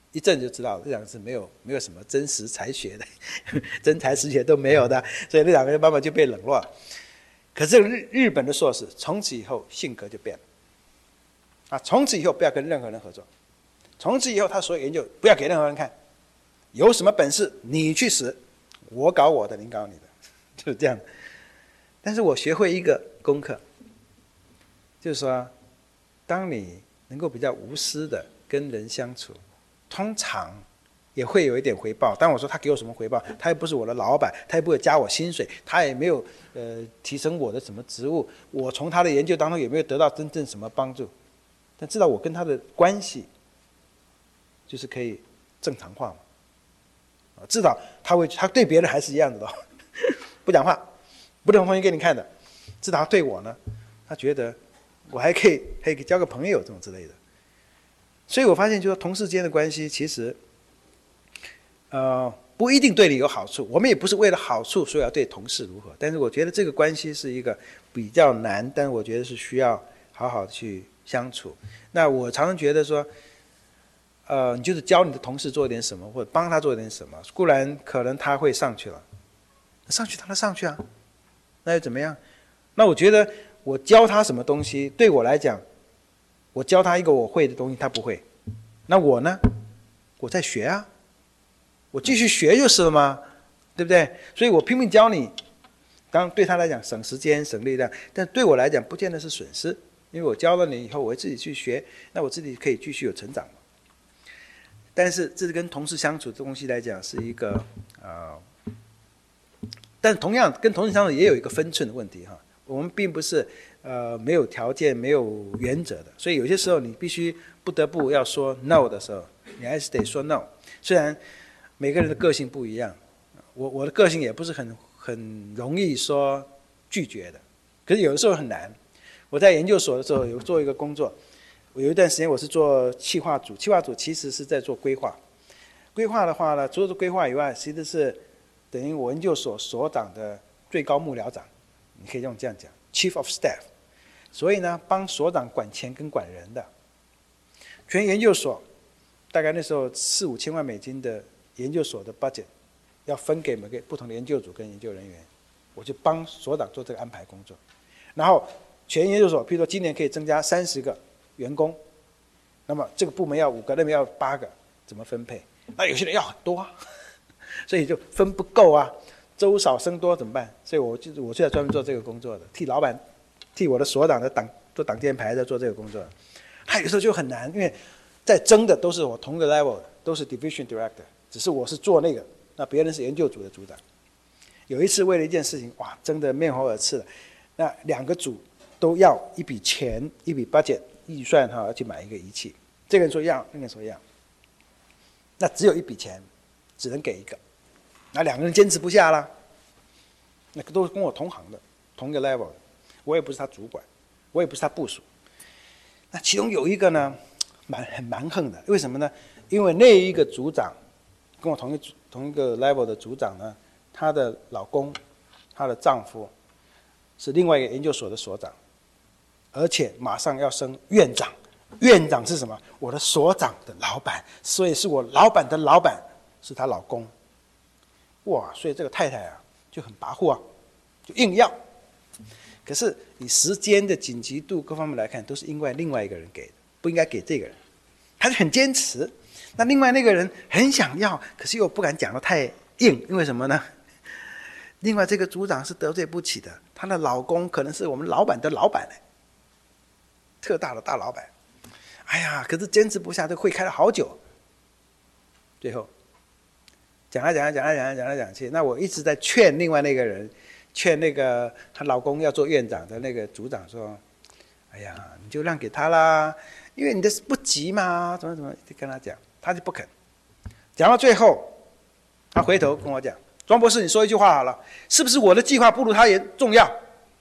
一阵就知道这两个字没有没有什么真实才学的，真才实学都没有的，所以那两个人慢慢就被冷落了。可是日日本的硕士从此以后性格就变了，啊，从此以后不要跟任何人合作，从此以后他所有研究不要给任何人看，有什么本事你去死，我搞我的，你搞你的，就是这样。但是我学会一个功课，就是说，当你能够比较无私的跟人相处，通常也会有一点回报。当我说他给我什么回报，他又不是我的老板，他也不会加我薪水，他也没有呃提升我的什么职务，我从他的研究当中也没有得到真正什么帮助。但至少我跟他的关系就是可以正常化嘛，至少他会他对别人还是一样的，不讲话，不弄东西给你看的。至少他对我呢，他觉得我还可以还可以交个朋友这种之类的。所以我发现，就是同事间的关系其实，呃，不一定对你有好处。我们也不是为了好处所以要对同事如何，但是我觉得这个关系是一个比较难，但我觉得是需要好好的去相处。那我常常觉得说，呃，你就是教你的同事做点什么，或者帮他做点什么，固然可能他会上去了，上去他能上去啊，那又怎么样？那我觉得我教他什么东西，对我来讲，我教他一个我会的东西，他不会，那我呢？我在学啊，我继续学就是了嘛，对不对？所以我拼命教你，当然对他来讲省时间省力量，但对我来讲不见得是损失，因为我教了你以后，我会自己去学，那我自己可以继续有成长。但是这是跟同事相处的东西来讲是一个呃，但同样跟同事相处也有一个分寸的问题哈。我们并不是呃没有条件、没有原则的，所以有些时候你必须不得不要说 no 的时候，你还是得说 no。虽然每个人的个性不一样，我我的个性也不是很很容易说拒绝的，可是有的时候很难。我在研究所的时候有做一个工作，我有一段时间我是做企划组，企划组其实是在做规划。规划的话呢，除了做规划以外，其实是等于我研究所所长的最高幕僚长。你可以用这样讲 ，Chief of Staff。所以呢，帮所长管钱跟管人的。全研究所大概那时候四五千万美金的研究所的 budget， 要分给每个不同的研究组跟研究人员，我就帮所长做这个安排工作。然后全研究所，譬如说今年可以增加三十个员工，那么这个部门要五个，那边要八个，怎么分配？那有些人要很多啊，所以就分不够啊。粥少生多怎么办？所以我就我就在专门做这个工作的，替老板、替我的所长的党做挡箭牌，在做这个工作。还有时候就很难，因为在争的都是我同个 level 的，都是 division director， 只是我是做那个，那别人是研究组的组长。有一次为了一件事情，哇，争得面红耳赤的，那两个组都要一笔钱、一笔 budget 预算哈，要去买一个仪器。这个人说要，那个人说要，那只有一笔钱，只能给一个。那两个人坚持不下啦，那个都是跟我同行的，同一个 level 的，我也不是他主管，我也不是他部属。那其中有一个呢，蛮很蛮横的，为什么呢？因为那一个组长跟我同一同一个 level 的组长呢，她的老公、她的丈夫是另外一个研究所的所长，而且马上要升院长。院长是什么？我的所长的老板，所以是我老板的老板是她老公。哇，所以这个太太啊就很跋扈啊，就硬要。可是以时间的紧急度各方面来看，都是因为另外一个人给的，不应该给这个人。他就很坚持。那另外那个人很想要，可是又不敢讲得太硬，因为什么呢？另外这个组长是得罪不起的，她的老公可能是我们老板的老板呢，特大的大老板。哎呀，可是坚持不下，这会开了好久。最后讲来讲来讲来讲来讲来讲去，那我一直在劝另外那个人，劝那个她老公要做院长的那个组长说：“哎呀，你就让给他啦，因为你的不急嘛，怎么怎么，就跟他讲，他就不肯。讲到最后，他回头跟我讲：‘庄博士，你说一句话好了，是不是我的计划不如他也重要？’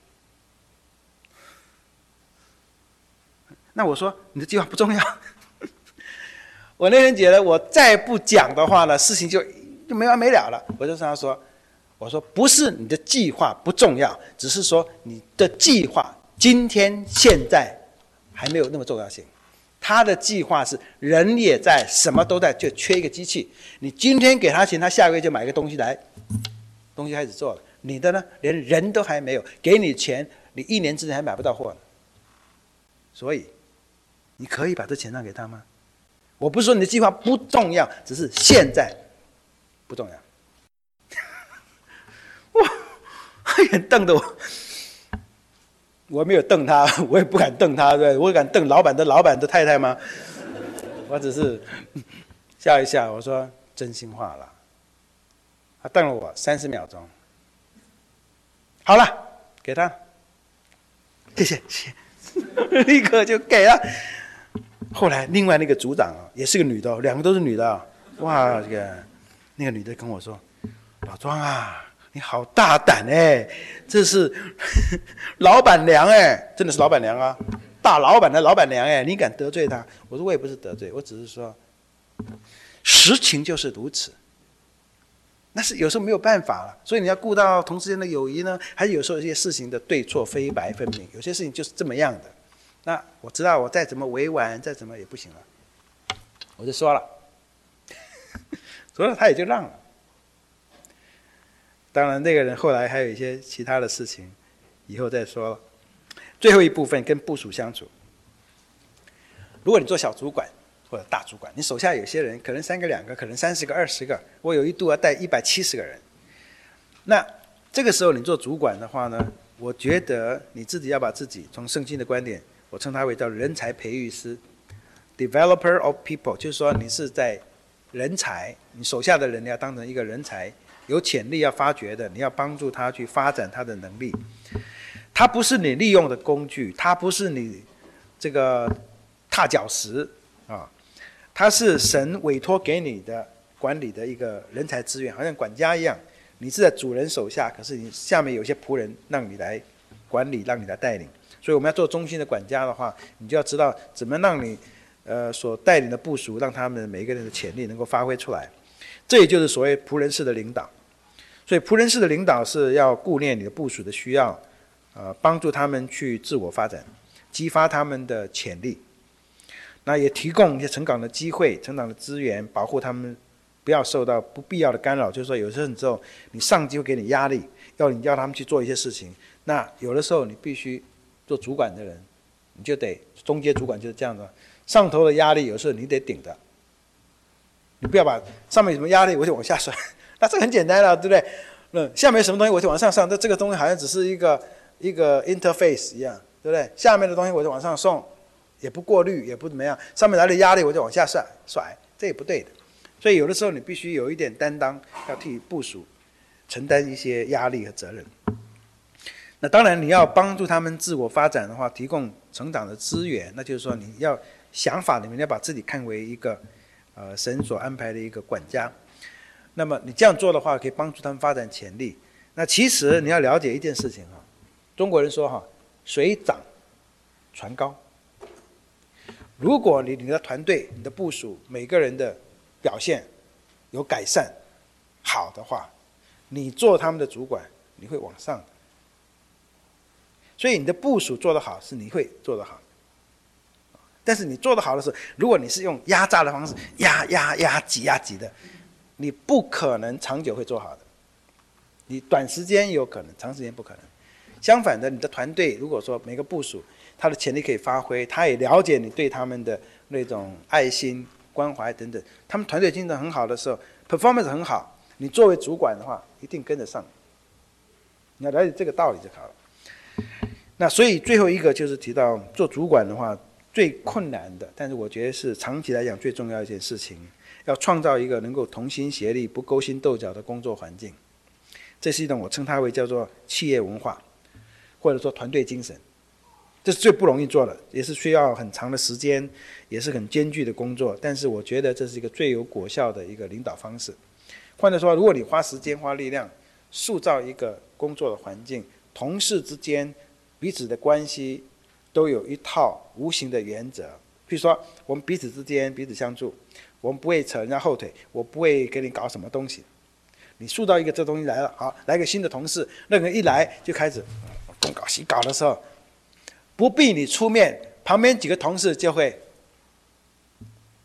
那我说你的计划不重要。我那天觉得我再不讲的话呢，事情就。就没完没了了。我就跟他说：“我说不是你的计划不重要，只是说你的计划今天现在还没有那么重要性。 他的计划是人也在，什么都在，就缺一个机器。你今天给他钱，他下个月就买个东西来，东西开始做了。你的呢，连人都还没有，给你钱，你一年之内还买不到货呢。所以，你可以把这钱让给他吗？我不是说你的计划不重要，只是现在不重要。哇，他眼瞪着我。我没有瞪他，我也不敢瞪他，对，我敢瞪老板的老板的太太吗？我只是笑一笑，我说真心话了。他瞪了我三十秒钟，好了，给他，谢谢，谢谢，立刻就给了。后来另外那个组长啊，也是个女的，两个都是女的啊，哇，这个那个女的跟我说，老庄啊。你好大胆哎！这是老板娘哎，真的是老板娘啊，大老板的老板娘哎，你敢得罪她？我说我也不是得罪，我只是说，实情就是如此。那是有时候没有办法了，所以你要顾到同事间的友谊呢，还是有时候一些事情的对错非白分明，有些事情就是这么样的。那我知道我再怎么委婉，再怎么也不行了，我就说了，说了他也就让了。当然那个人后来还有一些其他的事情，以后再说了。最后一部分跟部属相处。如果你做小主管或者大主管，你手下有些人可能三个两个，可能三十个二十个，我有一度要带一百七十个人。那这个时候你做主管的话呢，我觉得你自己要把自己从圣经的观点，我称它为叫人才培育师 ，developer of people， 就是说你是在人才，你手下的人你要当成一个人才。有潜力要发掘的，你要帮助他去发展他的能力。他不是你利用的工具，他不是你这个踏脚石啊，他是神委托给你的管理的一个人才资源，好像管家一样。你是在主人手下，可是你下面有些仆人让你来管理，让你来带领。所以我们要做中心的管家的话，你就要知道怎么让你呃所带领的部属，让他们每一个人的潜力能够发挥出来。这也就是所谓仆人式的领导。所以仆人式的领导是要顾念你的部属的需要，呃，帮助他们去自我发展，激发他们的潜力。那也提供一些成长的机会、成长的资源，保护他们不要受到不必要的干扰。就是说，有时候你上级会给你压力，要你要他们去做一些事情。那有的时候你必须做主管的人，你就得中阶主管就是这样的，上头的压力有时候你得顶着。你不要把上面有什么压力我就往下甩。那这很简单了，对不对？嗯，下面有什么东西我就往上上，这这个东西好像只是一个一个 interface 一样，对不对？下面的东西我就往上送，也不过滤，也不怎么样。上面来的压力我就往下甩，甩，这也不对的。所以有的时候你必须有一点担当，要替部属承担一些压力和责任。那当然你要帮助他们自我发展的话，提供成长的资源，那就是说你要想法里面要把自己看为一个呃神所安排的一个管家。那么你这样做的话，可以帮助他们发展潜力。那其实你要了解一件事情哈，中国人说哈，水涨船高。如果你你的团队、你的部属每个人的表现有改善好的话，你做他们的主管，你会往上的。所以你的部属做得好，是你会做得好。但是你做得好的时候，如果你是用压榨的方式，压压压挤压挤的。你不可能长久会做好的，你短时间有可能，长时间不可能。相反的，你的团队如果说每个部属他的潜力可以发挥，他也了解你对他们的那种爱心、关怀等等，他们团队精神很好的时候 ，performance 很好，你作为主管的话，一定跟得上。你要了解这个道理就好了。那所以最后一个就是提到做主管的话，最困难的，但是我觉得是长期来讲最重要的一件事情。要创造一个能够同心协力、不勾心斗角的工作环境，这是一种我称它为叫做企业文化，或者说团队精神。这是最不容易做的，也是需要很长的时间，也是很艰巨的工作。但是我觉得这是一个最有果效的一个领导方式。换句话说，如果你花时间、花力量塑造一个工作的环境，同事之间彼此的关系都有一套无形的原则。譬如说，我们彼此之间彼此相助。我们不会扯人家后腿，我不会给你搞什么东西。你塑造一个这东西来了，好，来个新的同事，那个人一来就开始东搞西搞的时候，不必你出面，旁边几个同事就会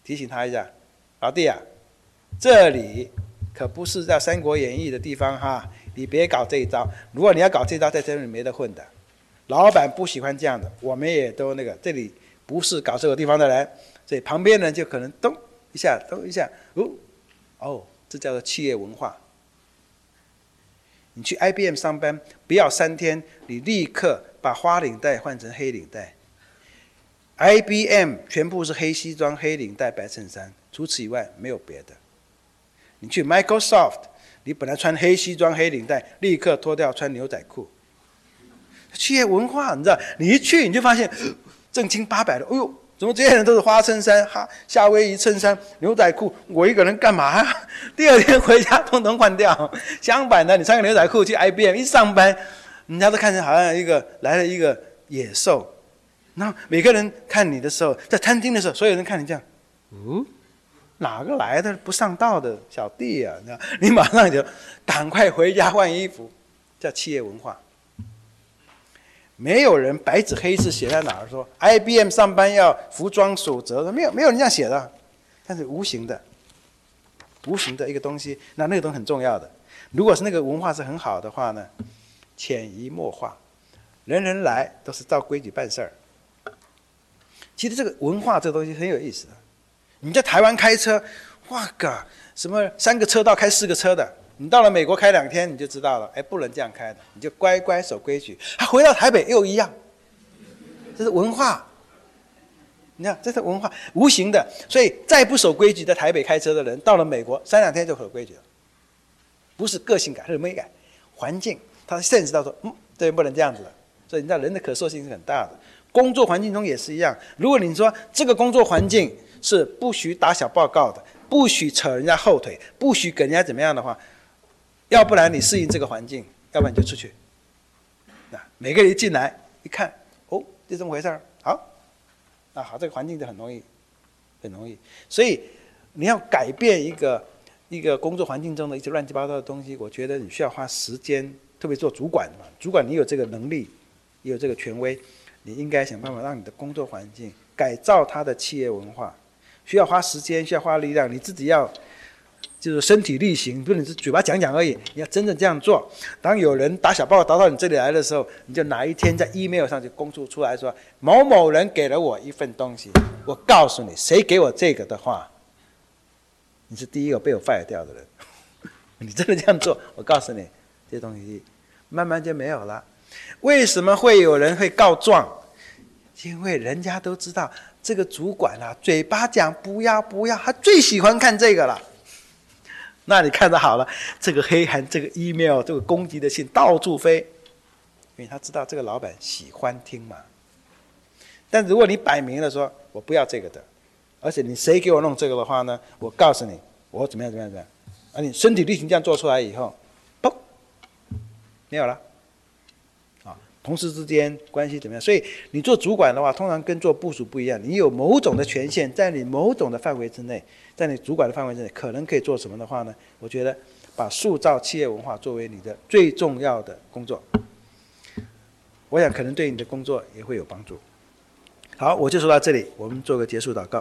提醒他一下，老弟啊，这里可不是叫《三国演义》的地方哈，你别搞这一招。如果你要搞这一招，在这里没得混的。老板不喜欢这样的，我们也都那个，这里不是搞这个地方的人，所以旁边人就可能咚一下，咚一下，哦，哦，这叫做企业文化。你去 I B M 上班，不要三天，你立刻把花领带换成黑领带。I B M 全部是黑西装、黑领带、白衬衫，除此以外没有别的。你去 Microsoft， 你本来穿黑西装、黑领带，立刻脱掉穿牛仔裤。企业文化，你知道，你一去你就发现正经八百的，哎呦，怎么这些人都是花衬衫、哈夏威夷衬衫、牛仔裤，我一个人干嘛呀？第二天回家统统换掉。相反的，你穿个牛仔裤去 I B M 一上班，人家都看着好像一个来了一个野兽。然后每个人看你的时候，在餐厅的时候，所有人看你这样，哦，哪个来的不上道的小弟啊？你马上就赶快回家换衣服，叫企业文化。没有人白纸黑字写在哪儿说 I B M 上班要服装守则，没有没有人这样写的，但是无形的，无形的一个东西，那那个东西很重要的。如果是那个文化是很好的话呢，潜移默化，人人来都是照规矩办事儿。其实这个文化这个东西很有意思的。你在台湾开车，哇嘎，什么三个车道开四个车的，你到了美国开两天你就知道了，哎，不能这样开的，你就乖乖守规矩。他回到台北又一样，这是文化。你看，这是文化无形的，所以再不守规矩在台北开车的人，到了美国三两天就守规矩了，不是个性改，是没改，环境他sense到说，嗯，这边不能这样子了。所以你知道人的可塑性是很大的。工作环境中也是一样，如果你说这个工作环境是不许打小报告的，不许扯人家后腿，不许给人家怎么样的话，要不然你适应这个环境，要不然你就出去。那每个人一进来一看，哦，就这么回事儿，好，那好，这个环境就很容易，很容易。所以你要改变一个一个工作环境中的一些乱七八糟的东西，我觉得你需要花时间，特别做主管嘛，主管你有这个能力，也有这个权威。你应该想办法让你的工作环境改造它的企业文化，需要花时间，需要花力量，你自己要就是身体力行，不能是嘴巴讲讲而已，你要真正这样做。当有人打小报告打到你这里来的时候，你就哪一天在 email 上就公布出来说，某某人给了我一份东西，我告诉你，谁给我这个的话，你是第一个被我 fire 掉的人。你真的这样做，我告诉你，这些东西慢慢就没有了。为什么会有人会告状？因为人家都知道这个主管啊，嘴巴讲不要不要，他最喜欢看这个了。那你看得好了，这个黑函、这个 email、这个攻击的信到处飞，因为他知道这个老板喜欢听嘛。但如果你摆明了说我不要这个的，而且你谁给我弄这个的话呢？我告诉你，我怎么样怎么样怎么样，而你身体力行这样做出来以后，砰，没有了。同事之间关系怎么样？所以你做主管的话，通常跟做部属不一样。你有某种的权限，在你某种的范围之内，在你主管的范围之内，可能可以做什么的话呢？我觉得把塑造企业文化作为你的最重要的工作，我想可能对你的工作也会有帮助。好，我就说到这里，我们做个结束祷告。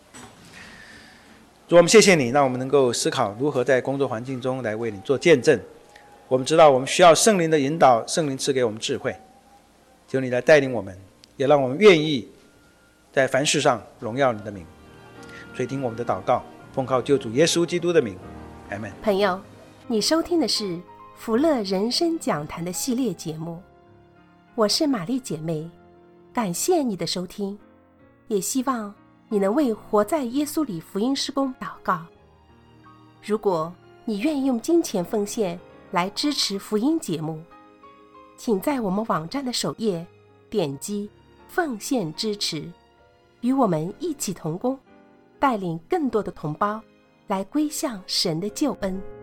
主，我们谢谢你，让我们能够思考如何在工作环境中来为你做见证。我们知道我们需要圣灵的引导，圣灵赐给我们智慧。求你来带领我们，也让我们愿意在凡事上荣耀你的名。垂听我们的祷告，奉靠救主耶稣基督的名，阿们。 朋友，你收听的是福乐人生讲坛的系列节目，我是玛丽姐妹，感谢你的收听，也希望你能为活在耶稣里福音事工祷告。如果你愿意用金钱奉献来支持福音节目，请在我们网站的首页点击奉献支持，与我们一起同工，带领更多的同胞来归向神的救恩。